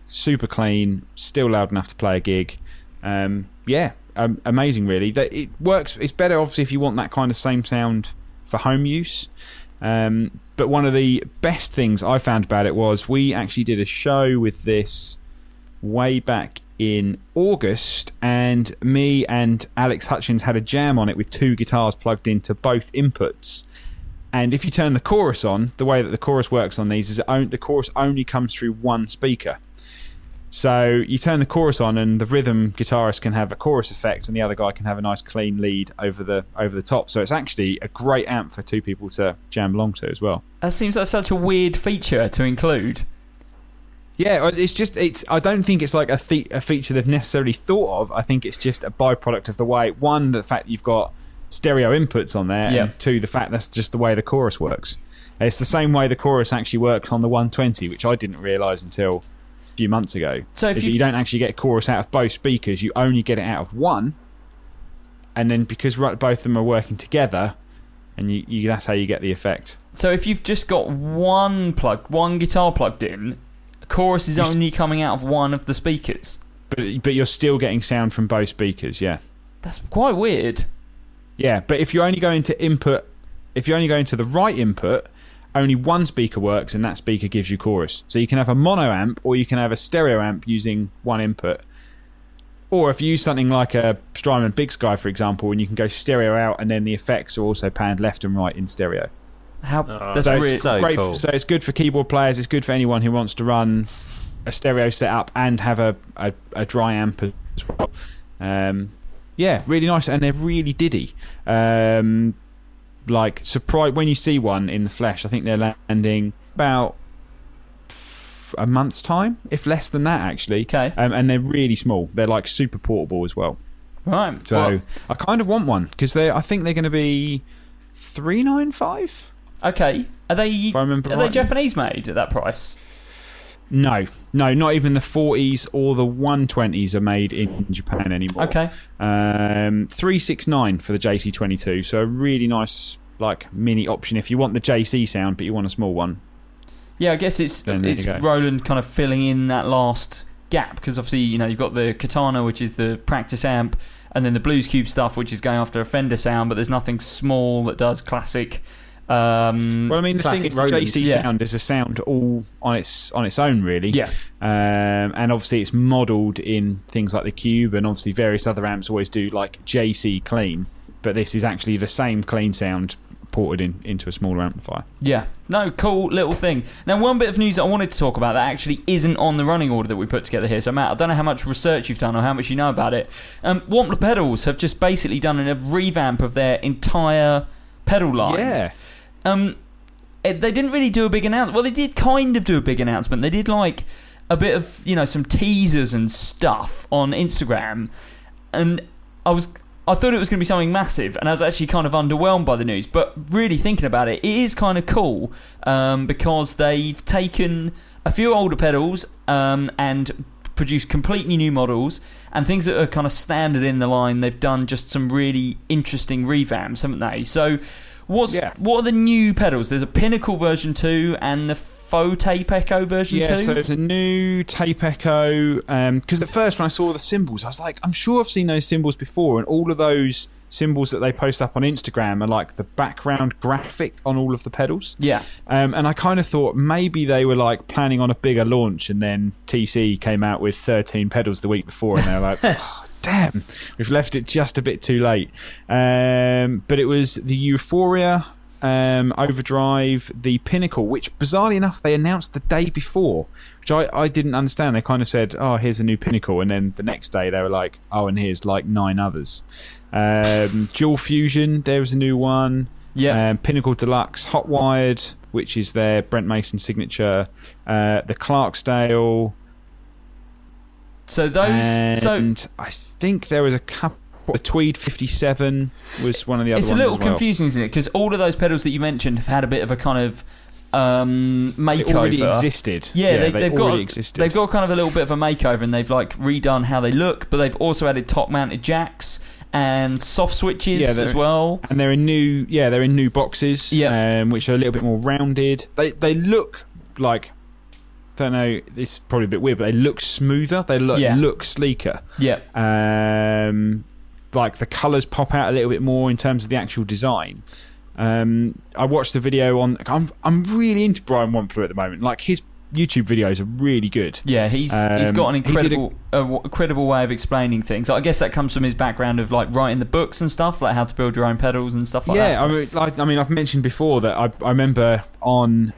super clean, still loud enough to play a gig. Amazing, really. It works. It's better, obviously, if you want that kind of same sound for home use. But one of the best things I found about it was we actually did a show with this way back in August, and me and Alex Hutchins had a jam on it with 2 guitars plugged into both inputs. And if you turn the chorus on, the way that the chorus works on these is the chorus only comes through one speaker. So you turn the chorus on, and the rhythm guitarist can have a chorus effect, and the other guy can have a nice clean lead over the top. So it's actually a great amp for 2 people to jam along to as well. That seems like such a weird feature to include. Yeah, I don't think it's like a feature they've necessarily thought of. I think it's just a byproduct of the way, one, the fact you've got stereo inputs on there, and 2, the fact that's just the way the chorus works. It's the same way the chorus actually works on the 120, which I didn't realise until a few months ago. So if you don't actually get a chorus out of both speakers, you only get it out of one, and then because both of them are working together, and you that's how you get the effect. So if you've just got one guitar plugged in, chorus is only coming out of one of the speakers. But you're still getting sound from both speakers, yeah. That's quite weird. Yeah, but if you only go into the right input, only one speaker works, and that speaker gives you chorus. So you can have a mono amp, or you can have a stereo amp using one input. Or if you use something like a Strymon Big Sky, for example, and you can go stereo out, and then the effects are also panned left and right in stereo. That's so great. Cool. So it's good for keyboard players. It's good for anyone who wants to run a stereo setup and have a dry amp as well. Yeah, really nice, and they're really diddy. Like, surprise when you see one in the flesh. I think they're landing about a month's time, if less than that, actually. Okay. And they're really small. They're like super portable as well. Right. So I kind of want one because I think they're going to be $395. Okay. Are they? If I remember they Japanese made at that price? No, not even the 40s or the 120s are made in Japan anymore. Okay. $369 for the JC22, so a really nice like mini option if you want the JC sound, but you want a small one. Yeah, I guess it's Roland kind of filling in that last gap because obviously you've got the Katana, which is the practice amp, and then the Blues Cube stuff, which is going after a Fender sound, but there's nothing small that does classic. Well, I mean, the thing is, the JC sound is a sound all on its own, really. Yeah. And obviously, it's modelled in things like the Cube, and obviously, various other amps always do like JC clean, but this is actually the same clean sound ported into a smaller amplifier. Yeah. No, cool little thing. Now, one bit of news that I wanted to talk about that actually isn't on the running order that we put together here. So, Matt, I don't know how much research you've done or how much you know about it. Wampler Pedals have just basically done a revamp of their entire pedal line. Yeah. They didn't really do a big announcement. Well, they did kind of do a big announcement. They did like a bit of some teasers and stuff on Instagram, and I thought it was going to be something massive, and I was actually kind of underwhelmed by the news. But really thinking about it, it is kind of cool because they've taken a few older pedals and produced completely new models and things that are kind of standard in the line. They've done just some really interesting revamps, haven't they? So. What are the new pedals? There's a Pinnacle version 2 and the faux Tape Echo version 2? Yeah, so there's a new Tape Echo. Because at first when I saw the symbols, I was like, I'm sure I've seen those symbols before. And all of those symbols that they post up on Instagram are like the background graphic on all of the pedals. Yeah. And I kind of thought maybe they were like planning on a bigger launch, and then TC came out with 13 pedals the week before, and they were like... Damn, we've left it just a bit too late. But it was the Euphoria, Overdrive, the Pinnacle, which bizarrely enough they announced the day before, which I didn't understand. They kind of said, oh, here's a new Pinnacle, and then the next day they were like, oh, and here's like 9 others. Dual Fusion, there was a new one. Yeah. Pinnacle Deluxe, Hot Wired, which is their Brent Mason signature. The Clarksdale. So those... And I think there was a couple... The Tweed 57 was one of the other ones. It's a little confusing, isn't it? Because all of those pedals that you mentioned have had a bit of a kind of makeover. They already existed. Yeah, they've already got existed. They've got kind of a little bit of a makeover, and they've like redone how they look, but they've also added top-mounted jacks and soft switches as well. And they're in new boxes, which are a little bit more rounded. They look like don't know, this is probably a bit weird, but they look smoother. They look sleeker. Yeah. Like the colours pop out a little bit more in terms of the actual design. I watched the video on. I'm really into Brian Wampler at the moment. Like his YouTube videos are really good. Yeah, he's got an incredible way of explaining things. I guess that comes from his background of like writing the books and stuff, like how to build your own pedals and stuff like that. Yeah, I mean, I've mentioned before that I remember on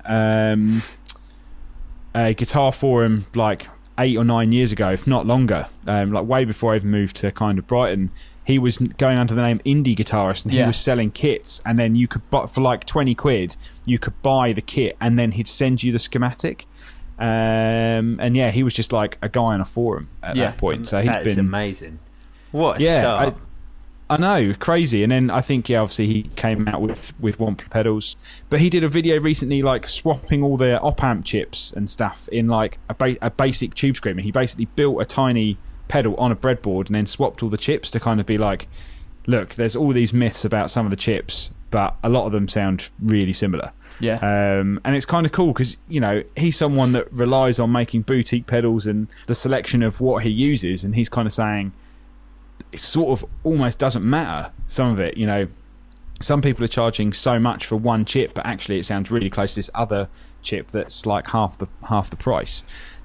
a guitar forum like 8 or 9 years ago, if not longer, like way before I even moved to kind of Brighton. He was going under the name Indie Guitarist, and he was selling kits, and then you could buy for like 20 quid. You could buy the kit, and then he'd send you the schematic. And yeah, he was just like a guy on a forum at that point. So that is amazing. What a start. I know, crazy. And then I think, obviously he came out with Wampler pedals, but he did a video recently, like swapping all the op-amp chips and stuff in like a basic Tube Screamer. He basically built a tiny pedal on a breadboard and then swapped all the chips to kind of be like, look, there's all these myths about some of the chips, but a lot of them sound really similar. Yeah. And it's kind of cool because, he's someone that relies on making boutique pedals and the selection of what he uses, and he's kind of saying it sort of almost doesn't matter, some of it. Some people are charging so much for one chip, but actually it sounds really close to this other chip that's like half the price.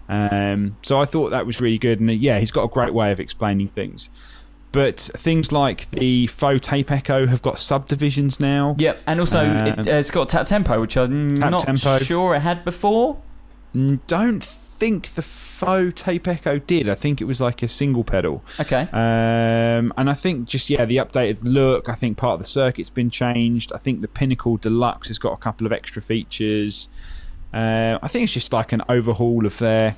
So I thought that was really good, and he's got a great way of explaining things. But things like the faux tape echo have got subdivisions now. Yep, and also it's got tap tempo, which I'm not sure it had before. Don't think the faux tape echo did. I think it was like a single pedal. Okay. And I think just the updated look. I think part of the circuit's been changed. I think the Pinnacle Deluxe has got a couple of extra features. I think it's just like an overhaul of their.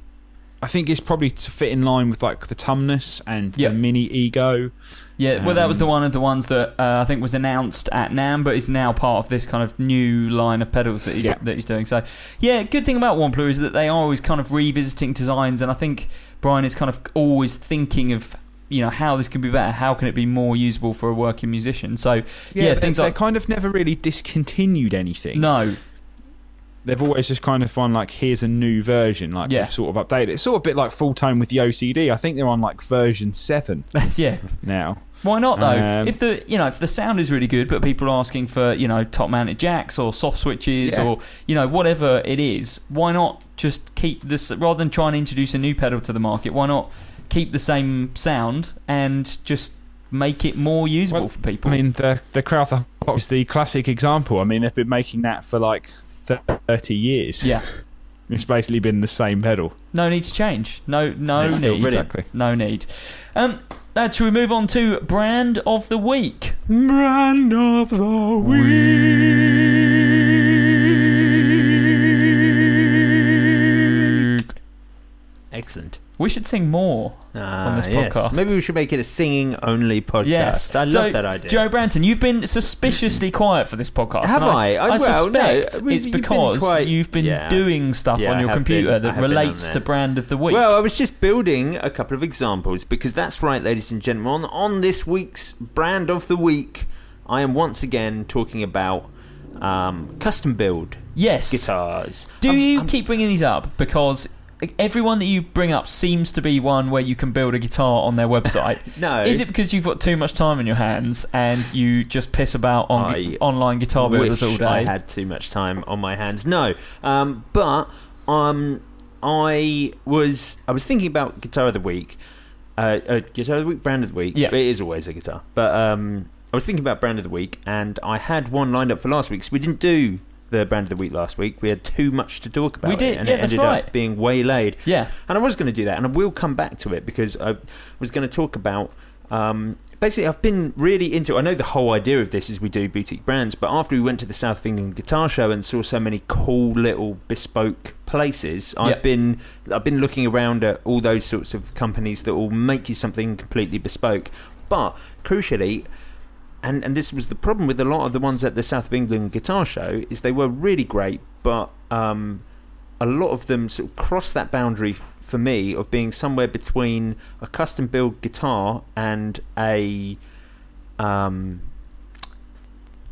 I think it's probably to fit in line with like the Tumnus and the Mini Ego. Yeah, well, that was one of the ones that I think was announced at NAMM, but is now part of this kind of new line of pedals that he's doing. So, good thing about Wampler is that they are always kind of revisiting designs, and I think Brian is kind of always thinking of how this can be better, how can it be more usable for a working musician. So they kind of never really discontinued anything. No. They've always just kind of gone like, here's a new version, like we've sort of updated it. It's sort of a bit like Full Tone with the OCD. I think they're on like version 7 now. Why not though? If the sound is really good, but people are asking for top mounted jacks or soft switches or whatever it is, why not just keep this rather than try and introduce a new pedal to the market? Why not keep the same sound and just make it more usable for people? I mean, the Crowther Hot is the classic example. I mean, they've been making that for like 30 years. Yeah. It's basically been the same pedal. No need to change. No need. Exactly. No need. Should we move on to Brand of the Week? Brand of the Week. Excellent. We should sing more on this podcast. Maybe we should make it a singing-only podcast. Yes. I love that idea. Joe Branton, you've been suspiciously quiet for this podcast. Have I? I suspect it's because you've been doing stuff on your computer that relates to Brand of the Week. Well, I was just building a couple of examples, because that's right, ladies and gentlemen. On this week's Brand of the Week, I am once again talking about custom build guitars. Do you keep bringing these up because everyone that you bring up seems to be one where you can build a guitar on their website? No. Is it because you've got too much time in your hands and you just piss about on online guitar builders all day? I had too much time on my hands. No. But I was thinking about Guitar of the Week. Guitar of the Week, Brand of the Week. Yeah. It is always a guitar. But I was thinking about Brand of the Week, and I had one lined up for last week, so we didn't do the Brand of the Week last week. We had too much to talk about. We did, and it ended up being waylaid. Yeah. And I was going to do that, and I will come back to it, because I was going to talk about basically, I've been really into. I know the whole idea of this is we do boutique brands, but after we went to the South of England Guitar Show and saw so many cool little bespoke places, I've been looking around at all those sorts of companies that will make you something completely bespoke. But crucially, and this was the problem with a lot of the ones at the South of England Guitar Show, is they were really great, but a lot of them sort of crossed that boundary for me of being somewhere between a custom build guitar and a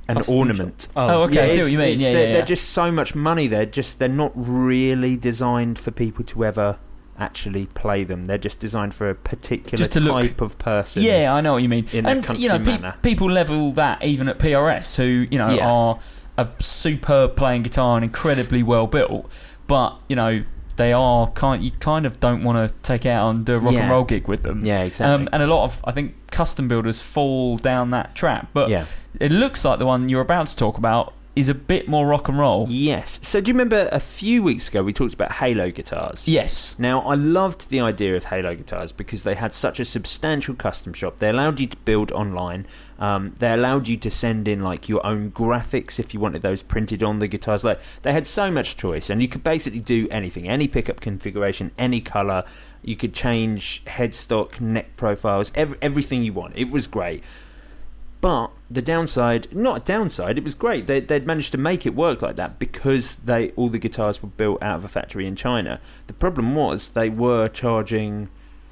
an Custom ornament. Oh, okay. I see what you mean. Yeah, they're just so much money. They're not really designed for people to ever actually play them. They're just designed for a particular type of person. Yeah, I know what you mean. In a country manner. People level that even at PRS, who are a superb playing guitar and incredibly well built, but they are you kind of don't want to take it out and do a rock and roll gig with them. Yeah, exactly. And a lot of, I think, custom builders fall down that trap. But it looks like the one you're about to talk about is a bit more rock and roll. Yes. So do you remember a few weeks ago we talked about Halo guitars? Yes. Now, I loved the idea of Halo guitars because they had such a substantial custom shop. They allowed you to build online. They allowed you to send in like your own graphics if you wanted those printed on the guitars. Like, they had so much choice, and you could basically do anything, any pickup configuration, any color. You could change headstock, neck profiles, everything you want. It was great. But the downside, not a downside, it was great. They'd managed to make it work like that because all the guitars were built out of a factory in China. The problem was they were charging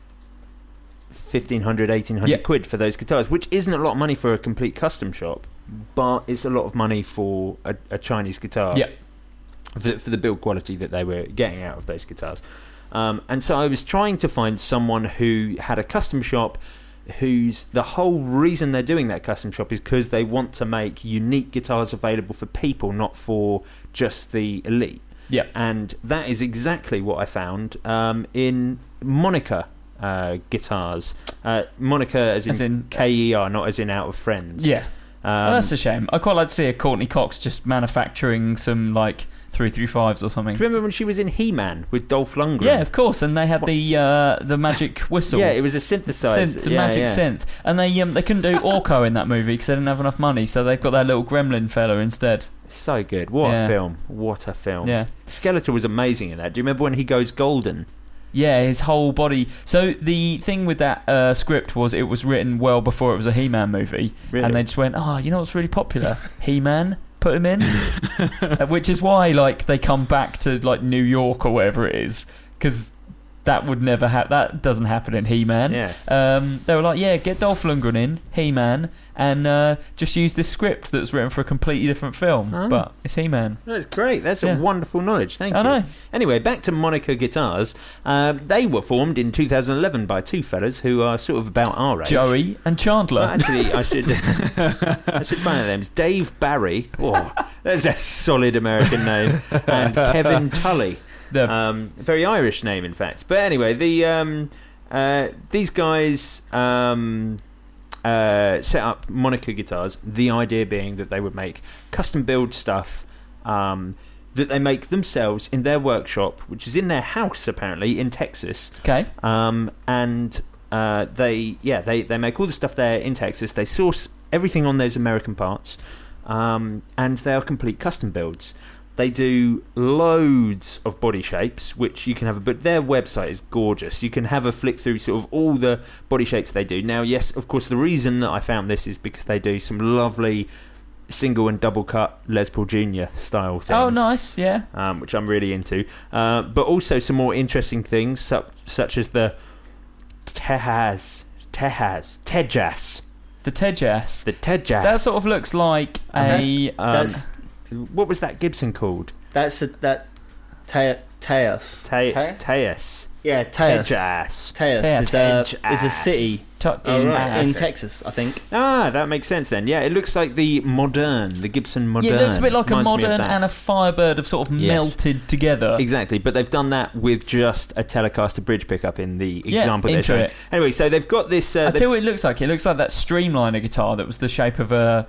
1,500, 1,800 quid for those guitars, which isn't a lot of money for a complete custom shop, but it's a lot of money for a Chinese guitar for the build quality that they were getting out of those guitars. And so I was trying to find someone who had a custom shop the whole reason they're doing that custom shop is because they want to make unique guitars available for people, not for just the elite. Yeah. And that is exactly what I found in Monica guitars. Monica as in K-E-R, not as in out of Friends. Yeah. Well, that's a shame. I'd quite like to see a Courtney Cox just manufacturing some like 335s or something. Do you remember when she was in He-Man with Dolph Lundgren? Yeah, of course. And they had the magic whistle. Yeah, it was a synthesizer. Magic synth. And they couldn't do Orko in that movie because they didn't have enough money, so they've got that little gremlin fella instead. So good. What a film. What a film. Yeah. Skeletor was amazing in that. Do you remember when he goes golden? Yeah, his whole body. So the thing with that script was it was written well before it was a He-Man movie. Really? And they just went, you know what's really popular? He-Man. Put him in. Which is why they come back to New York or wherever it is, because that would never that doesn't happen in He-Man. They were like, get Dolph Lundgren in He-Man and just use this script that's written for a completely different film, but it's He-Man. That's great. That's a wonderful knowledge. Thank you. I know. Anyway, back to Monica Guitars. They were formed in 2011 by two fellas who are sort of about our age. Joey and Chandler. Well, actually, I should find out their names. Dave Barry. Oh, that's a solid American name. And Kevin Tully. Very Irish name, in fact. But anyway, these guys set up Monica Guitars, the idea being that they would make custom build stuff that they make themselves in their workshop, which is in their house apparently in Texas. Okay. And they make all the stuff there in Texas. They source everything on those American parts, and they are complete custom builds. They do loads of body shapes, which you can have, but their website is gorgeous. You can have a flick through sort of all the body shapes they do. Now, yes, of course, the reason that I found this is because they do some lovely single and double cut Les Paul Jr. style things. Oh, nice, yeah. Which I'm really into. But also some more interesting things, such as the Tejas. The Tejas. The Tejas. That sort of looks like that's what was that Gibson called? Tejas. Tejas. Yeah, Tejas. Tejas is a city in Texas, I think. That makes sense then. Yeah, it looks like the Gibson Modern. Yeah, it looks a bit like a Modern and a Firebird have sort of melted together. Exactly, but they've done that with just a Telecaster bridge pickup in the example they're showing. Anyway, so they've got this... I tell you what it looks like. It looks like that Streamliner guitar that was the shape of a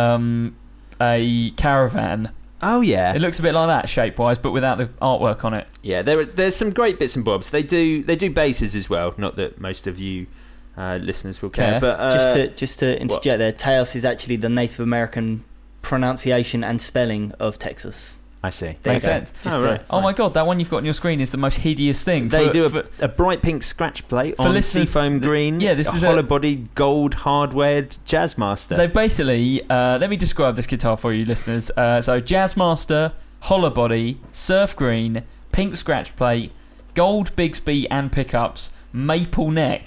Caravan. Oh yeah, it looks a bit like that shape-wise, but without the artwork on it. Yeah, there's some great bits and bobs. They do basses as well. Not that most of you listeners will care, but just to interject there, Tejas is actually the Native American pronunciation and spelling of Texas. I see. Makes sense. Oh my god, that one you've got on your screen is the most hideous thing. They do a bright pink scratch plate on seafoam green. Yeah, this is hollow bodied gold hardwared Jazzmaster. They basically let me describe this guitar for you listeners. So Jazzmaster, hollow body, surf green, pink scratch plate, gold Bigsby and pickups, maple neck.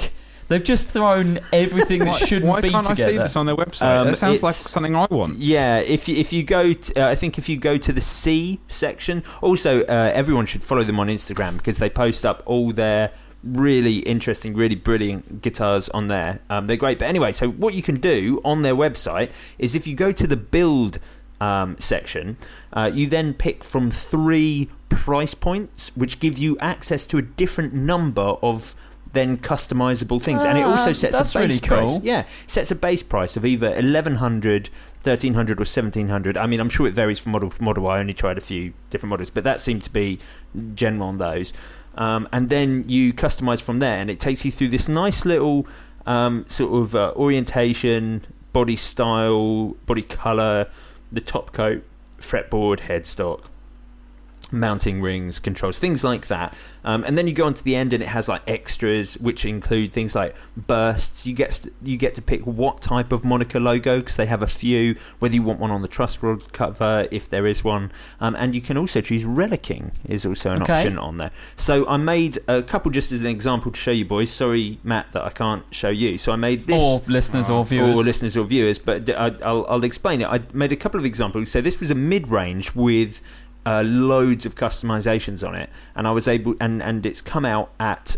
They've just thrown everything that shouldn't Why be can't together. I see this on their website? That sounds like something I want. Yeah, if you go, I think if you go to the C section. Also, everyone should follow them on Instagram because they post up all their really interesting, really brilliant guitars on there. They're great. But anyway, so what you can do on their website is if you go to the build section, you then pick from 3 price points, which give you access to a different number of then customizable things, and it also sets a base really price. cool. Yeah, sets a base price of either 1,100, 1,300, or 1,700. I mean, I'm sure it varies from model to model. I only tried a few different models, but that seemed to be general on those. And then you customize from there, and it takes you through this nice little sort of orientation, body style, body color, the top coat, fretboard, headstock, mounting rings, controls, things like that. And then you go on to the end and it has like extras, which include things like bursts. You get to pick what type of Monica logo, because they have a few, whether you want one on the truss rod cover, if there is one. And you can also choose relicking is also an option on there. So I made a couple just as an example to show you boys. Sorry, Matt, that I can't show you. So I made this. Or listeners or viewers. But I'll explain it. I made a couple of examples. So this was a mid-range with loads of customizations on it, and I was able, and it's come out at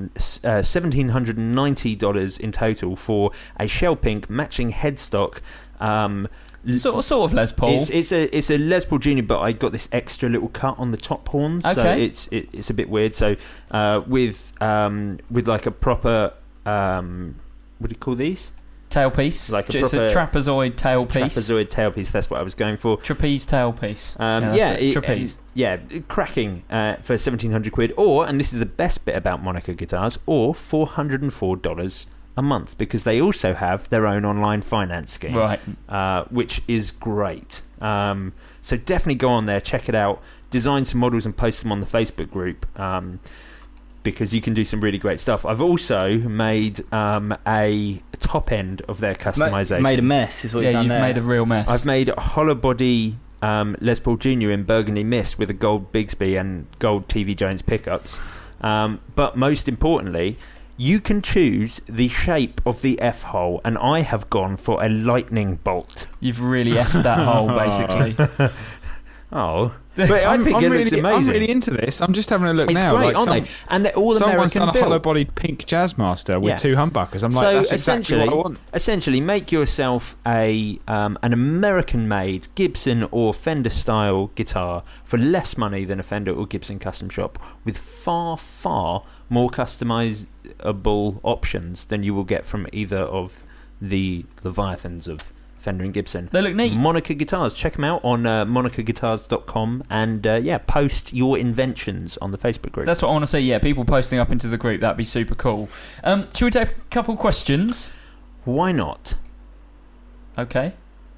$1,790 in total for a shell pink matching headstock. Sort of Les Paul. It's a Les Paul Junior, but I got this extra little cut on the top horns, so it's a bit weird. So with like a proper what do you call these? Tailpiece. Like it's a trapezoid tailpiece. That's what I was going for. Trapeze tailpiece. Trapeze. Cracking for £1,700, or, and this is the best bit about Monica guitars, or $404 a month, because they also have their own online finance scheme, right? Which is great. So definitely go on there, check it out, design some models and post them on the Facebook group. Because you can do some really great stuff. I've also made a top end of their customization. Made a mess, is what you've done there. Yeah, you've made a real mess. I've made a hollow body Les Paul Junior in burgundy mist with a gold Bigsby and gold TV Jones pickups. But most importantly, you can choose the shape of the F hole, and I have gone for a lightning bolt. You've really F'd that hole, basically. Oh, but I think it looks amazing. I'm really into this. I'm just having a look now. It's great, aren't they? And they're all someone's American done a built. hollow-bodied pink Jazzmaster with 2 humbuckers. I'm like, so that's exactly what I want. Essentially, make yourself an American-made Gibson or Fender-style guitar for less money than a Fender or Gibson custom shop, with far, far more customizable options than you will get from either of the Leviathans of Fender and Gibson. They look neat. Monica Guitars. Check them out on monicaguitars.com, and post your inventions on the Facebook group. That's what I want to say. Yeah, people posting up into the group, that'd be super cool. Should we take a couple questions? Why not? Okay.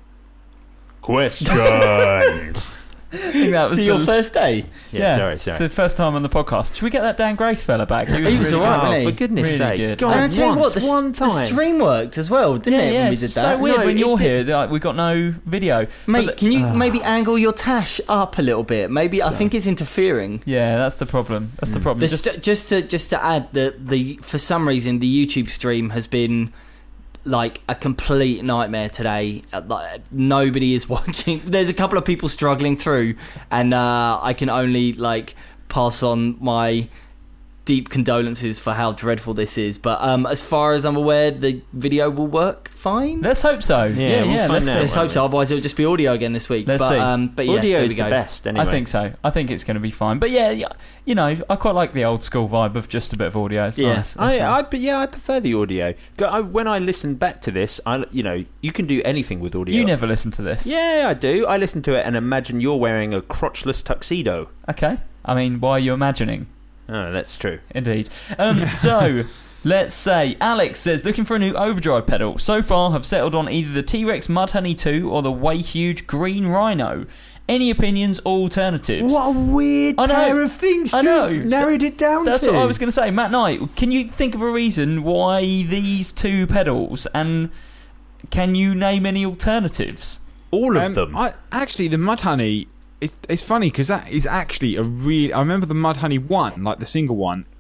Questions. I think that was your first day? Yeah, sorry. It's the first time on the podcast. Should we get that Dan Grace fella back? He was really alright, wasn't he? For goodness really sake. good. God, And I tell you what, one time. the stream worked as well, didn't it, when we did it's that? so weird No, when it you're did. here. Like, we got no video. Mate, can you maybe angle your tash up a little bit? Maybe I think it's interfering. Yeah, that's the problem. That's the problem. Just to add, the for some reason the YouTube stream has been like a complete nightmare today. Like, nobody is watching. There's a couple of people struggling through, and I can only like pass on my deep condolences for how dreadful this is. But as far as I'm aware, the video will work fine. Let's hope so. Yeah, we'll find out. Let's hope so. Otherwise, it'll just be audio again this week. Let's but, see. But yeah, Audio there is we the go. best, anyway. I think so. I think it's going to be fine. But yeah, you know, I quite like the old school vibe of just a bit of audio. It's Yeah. nice. It's nice. I prefer the audio. When I listen back to this, you can do anything with audio. You never listen to this. Yeah, I do. I listen to it and imagine you're wearing a crotchless tuxedo. Okay. I mean, why are you imagining? Oh, that's true. Indeed. So, let's say Alex says, looking for a new overdrive pedal. So far, have settled on either the T-Rex Mudhoney 2 or the Way Huge Green Rhino. Any opinions or alternatives? What a weird pair of things to have narrowed it down That's to. what I was going to say. Matt Knight, can you think of a reason why these two pedals, and can you name any alternatives? All of them. Actually, the Mudhoney, it's funny because that is actually a real. I remember the Mudhoney 1, like the single one, is an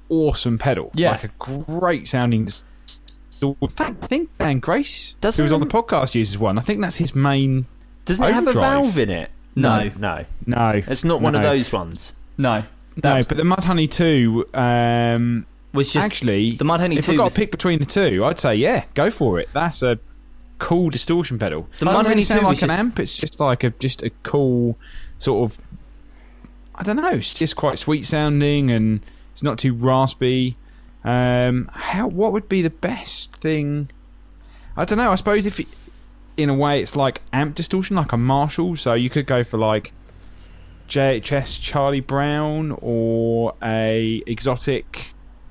awesome pedal. Yeah. Like a great sounding. In fact, I think Dan Grace, Doesn't- who was on the podcast, uses one. I think that's his main. Doesn't it have a overdrive. valve in it? No. No. No, It's not one of no. those ones. No. No, but the Mudhoney 2. Was just Actually, the Mudhoney if 2 I've got was- to pick between the two, I'd say go for it. That's a cool distortion pedal. The Doesn't really Mudhoney sound 2 like was an just- amp. It's just like a cool sort of. I don't know. It's just quite sweet sounding, and it's not too raspy. What would be the best thing? I don't know. I suppose in a way, it's like amp distortion, like a Marshall. So you could go for like JHS Charlie Brown or a exotic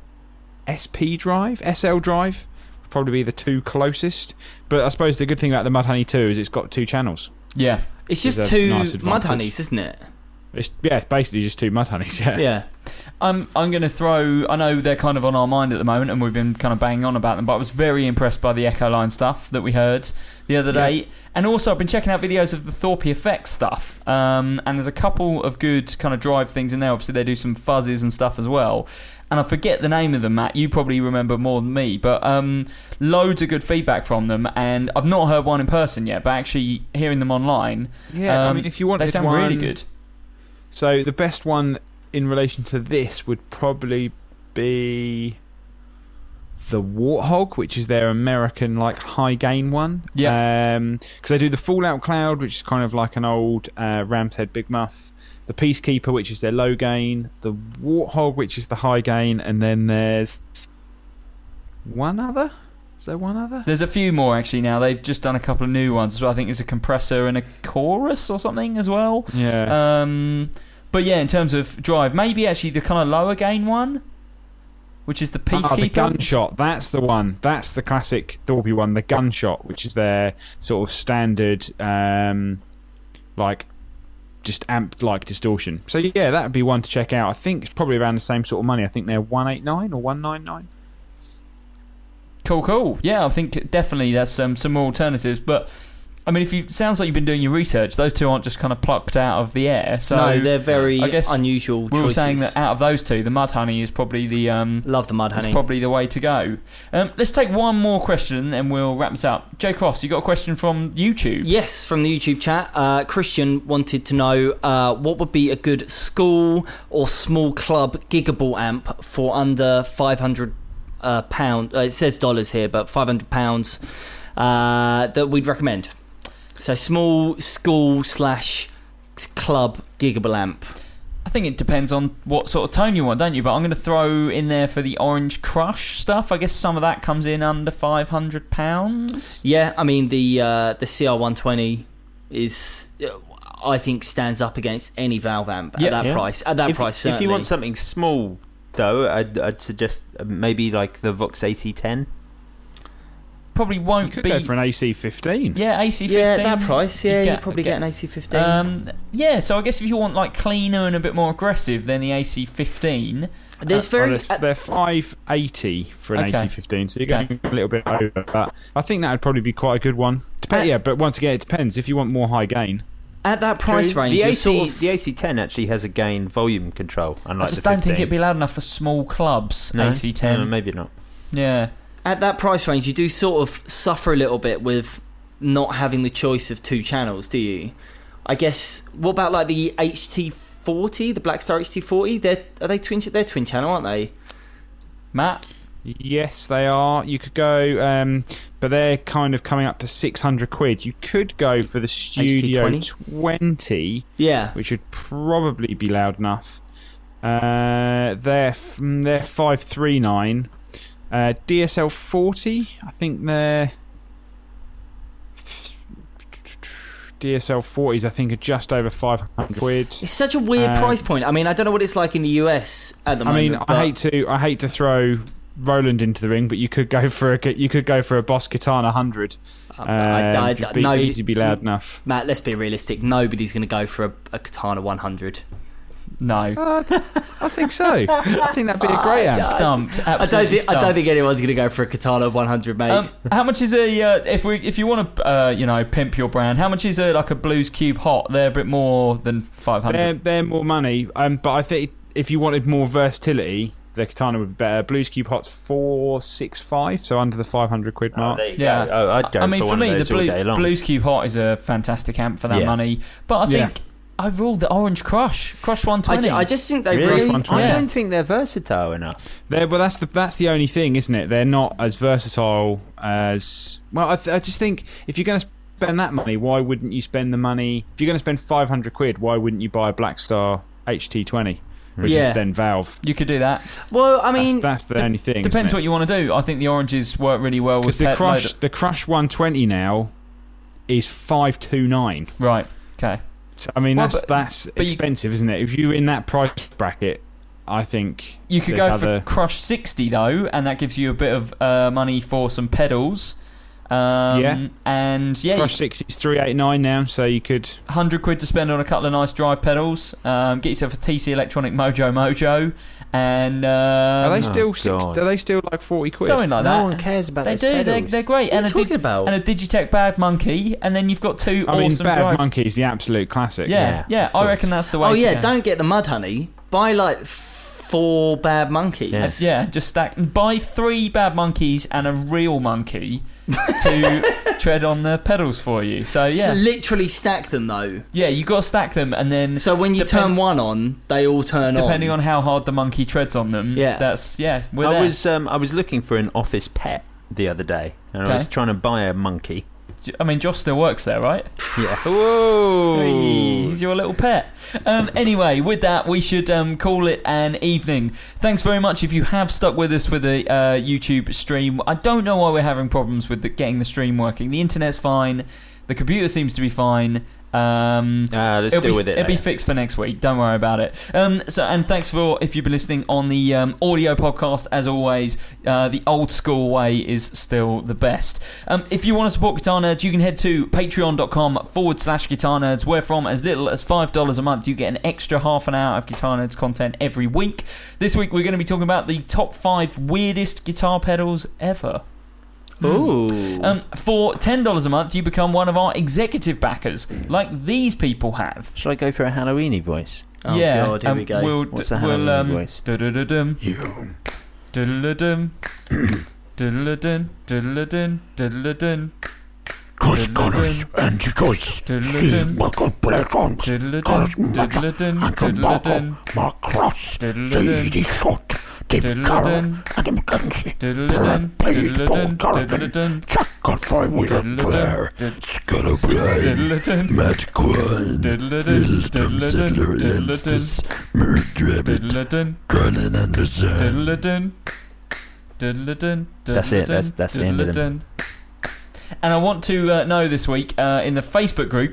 SP drive, SL drive. Would probably be the two closest. But I suppose the good thing about the Mudhoney 2 is it's got 2 channels. Yeah. It's just Is a two nice advantage. Mudhoneys, isn't it? It's basically just 2 Mudhoneys. Yeah. Yeah. I'm going to throw. I know they're kind of on our mind at the moment, and we've been kind of banging on about them. But I was very impressed by the Echoline stuff that we heard the other day, and also I've been checking out videos of the Thorpe Effects stuff. And there's a couple of good kind of drive things in there. Obviously, they do some fuzzes and stuff as well. And I forget the name of them, Matt. You probably remember more than me, but loads of good feedback from them. And I've not heard one in person yet, but actually hearing them online, Yeah, I mean, if you wanted they sound one, really good. So the best one in relation to this would probably be the Warthog, which is their American like high gain one. Yeah. Because they do the Fallout Cloud, which is kind of like an old Ram's Head Big Muff. The Peacekeeper, which is their low gain. The Warthog, which is the high gain. And then there's one other. Is there one other? There's a few more actually now. They've just done a couple of new ones as well. I think there's a compressor and a chorus or something as well. Yeah. But yeah, in terms of drive, maybe actually the kind of lower gain one, which is the Peacekeeper. The Gunshot. That's the one. That's the classic Thorpe one. The Gunshot, which is their sort of standard, like just amp like distortion. So yeah, that would be one to check out. I think it's probably around the same sort of money. I think they're 189 or 199. Cool. Yeah, I think definitely there's some more alternatives. But I mean, sounds like you've been doing your research. Those two aren't just kind of plucked out of the air. So No, they're very I guess unusual we're all choices. saying that out of those two, the Mudhoney is probably the Love the Mudhoney. It's probably the way to go. Let's take one more question and we'll wrap this up. Joe Cross, you got a question from YouTube? Yes, from the YouTube chat. Christian wanted to know what would be a good school or small club gigable amp for under £500. It says dollars here, but £500 that we'd recommend. So small school / club gigable amp. I think it depends on what sort of tone you want, don't you? But I'm going to throw in there for the Orange Crush stuff. I guess some of that comes in under £500. Yeah, I mean the CR120 is, I think, stands up against any valve amp at that price. At that price, certainly. If you want something small, though, I'd suggest maybe like the Vox AC10. Probably won't You could be go for an AC15. Yeah, AC15. Yeah, at that price, yeah, you'd probably get an AC15. Yeah, so I guess if you want like cleaner and a bit more aggressive, then the AC15. There's they're 580 for an Okay. AC15, so you're going a little bit over. But I think that would probably be quite a good one. Yeah, but once again, it depends. If you want more high gain, at that price True. range, the you're AC sort of, the AC10 actually has a gain volume control, unlike I just the don't think 15. it'd be loud enough for small clubs. No? AC10. No, maybe not. Yeah. at that price range, you do sort of suffer a little bit with not having the choice of 2 channels, do you? I guess. What about like the HT40, the Blackstar HT40? They're twin channel, aren't they? Matt? yes, they are. You could go, but they're kind of coming up to £600. You could go for the Studio HT20? 20, Yeah. which would probably be loud enough. They're 539. DSL 40, I think they're DSL 40s. I think are just over £500. It's such a weird price point. I mean, I don't know what it's like in the US at the moment. I mean, but I hate to throw Roland into the ring, but you could go for a Boss Katana 100. It'd be easy to be loud enough. Matt, let's be realistic. Nobody's going to go for a Katana 100. No. I think so. I think that'd be a great amp. Stumped. I Absolutely don't think anyone's going to go for a Katana 100, mate. How much is a if you want to pimp your brand? How much is like a Blues Cube Hot? They're a bit more than 500. They're more money, but I think if you wanted more versatility, the Katana would be better. Blues Cube Hot's 465, so under the 500 quid mark. Yeah. I'd go I mean, for me, those all day the long. Blues Cube Hot is a fantastic amp for that Yeah. money. But I think overall, the Orange Crush 120. I just think they Really? really. I don't think they're versatile enough. Well, that's the only thing, isn't it? They're not as versatile as... Well, I just think if you're going to spend that money, why wouldn't you spend the money... If you're going to spend 500 quid, why wouldn't you buy a Blackstar HT20? Which is then Valve. You could do that. Well, I mean... That's the only thing, Depends what you want to do. I think the Oranges work really well with... Because the Crush 120 now is 529. Right, okay. So, I mean, that's expensive, isn't it? If you're in that price bracket, I think... You could go for Crush 60, though, and that gives you a bit of money for some pedals. And Crush 60 is 389 now, so you could 100 quid to spend on a couple of nice drive pedals. Get yourself a TC Electronic Mojo, and are they still like 40 quid? Something like that. No one cares about those pedals. pedals. They're great. What are you talking about? And a Digitech Bad Monkey, and then you've got two awesome Bad drives. Monkey is the absolute classic. Yeah. I reckon that's the way. Oh to yeah, go. don't get the Mudhoney. Buy like 4 Bad Monkeys. Yeah, just buy 3 Bad Monkeys and a real monkey to tread on the pedals for you. So yeah, So literally stack them though. yeah, you got to stack them, and then So when you turn one on, they all turn depending on. on how hard the monkey treads on them. Yeah. We're there. I was looking for an office pet the other day, and Okay. I was trying to buy a monkey. I mean, Josh still works there, right? Yeah. Whoa! Hey, he's your little pet. Anyway, with that, we should call it an evening. Thanks very much if you have stuck with us for the YouTube stream. I don't know why we're having problems with getting the stream working. The internet's fine. The computer seems to be fine. Let's deal with it. It'll be fixed for next week. Don't worry about it. And thanks for if you've been listening on the audio podcast. As always, the old school way is still the best. If you want to support Guitar Nerds, you can head to patreon.com/Guitar Nerds, where from as little as $5 a month, you get an extra half an hour of Guitar Nerds content every week. This week, we're going to be talking about the top 5 weirdest guitar pedals ever. Ooh. For $10 a month, you become one of our executive backers, like these people have. Shall I go for a Halloweeny voice? Oh God, here we go. What's a Halloween voice? Du-du-du-dum. Du-du-du-dum. Du-du-du-dum. Du-du-du-dum. Du-du-du-dum. Coscolos and Joyce, Michael Blacon, Cosmata, Anton Marco, Mark Cross, Sadie Short, David Carroll, Adam Gunsey, Perrin Page, Paul Carrigan, Chuck Godfrey, William Blair, Scuttle Bryan, Matt Quine, Phil Settler, Anstis, Mert Rabbit, Colin Anderson. That's it. That's the end of them. And I want to know this week in the Facebook group,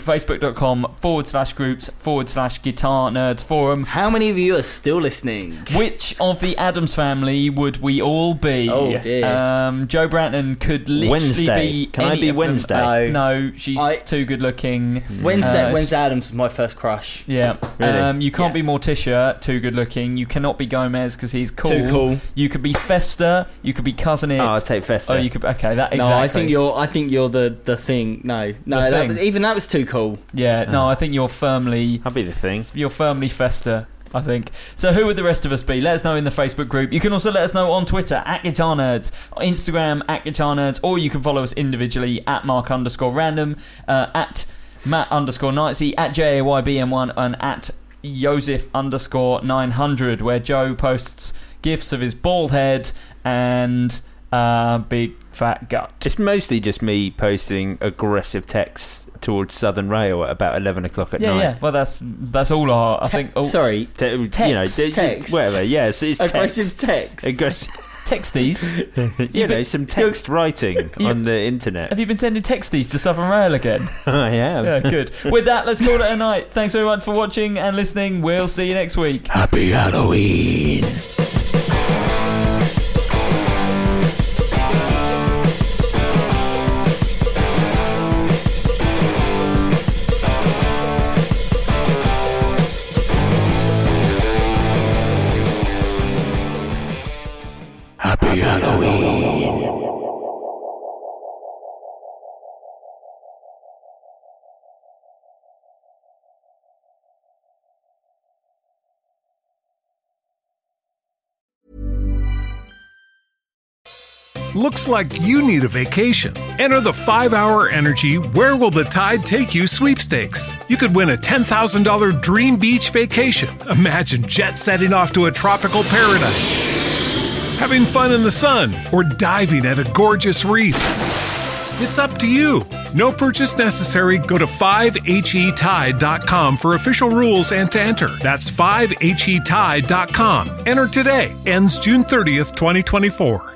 facebook.com/groups/Guitar Nerds Forum. How many of you are still listening? Which of the Addams family would we all be? Oh, dear. Joe Branton could literally Wednesday. be. Can I any be of them. Wednesday? No, she's too good looking. Wednesday Addams was my first crush. Yeah. Really? You can't be Morticia, too good looking. You cannot be Gomez because he's cool. Too cool. You could be Fester. You could be Cousin It. Oh, I'll take Fester. Oh, you could. Okay, that exactly. No, I think you're the thing. No, thing. That was too cool. Yeah, no, I think you're firmly. I'll be the thing. You're firmly Fester, I think. So who would the rest of us be? Let us know in the Facebook group. You can also let us know on Twitter @Guitar Nerds, Instagram @Guitar Nerds, or you can follow us individually @Mark_Random, @Matt_Knightsey, @JAYBM1, and @Joseph_900, where Joe posts gifs of his bald head and big fat gut. It's mostly just me posting aggressive texts towards Southern Rail at about 11 o'clock at night. Yeah. Well, that's all our. I think. Oh, Sorry. Text. Whatever. Yeah, it's Aggressive text. text. Texties. Some text writing on the internet. Have you been sending texties to Southern Rail again? I have. Yeah, good. With that, let's call it a night. Thanks very much for watching and listening. We'll see you next week. Happy Halloween. Happy Halloween. Looks like you need a vacation. Enter the 5-Hour Energy Where Will the Tide Take You sweepstakes. You could win a $10,000 dream beach vacation. Imagine jet setting off to a tropical paradise, having fun in the sun, or diving at a gorgeous reef. It's up to you. No purchase necessary. Go to 5HETide.com for official rules and to enter. That's 5HETide.com. Enter today. Ends June 30th, 2024.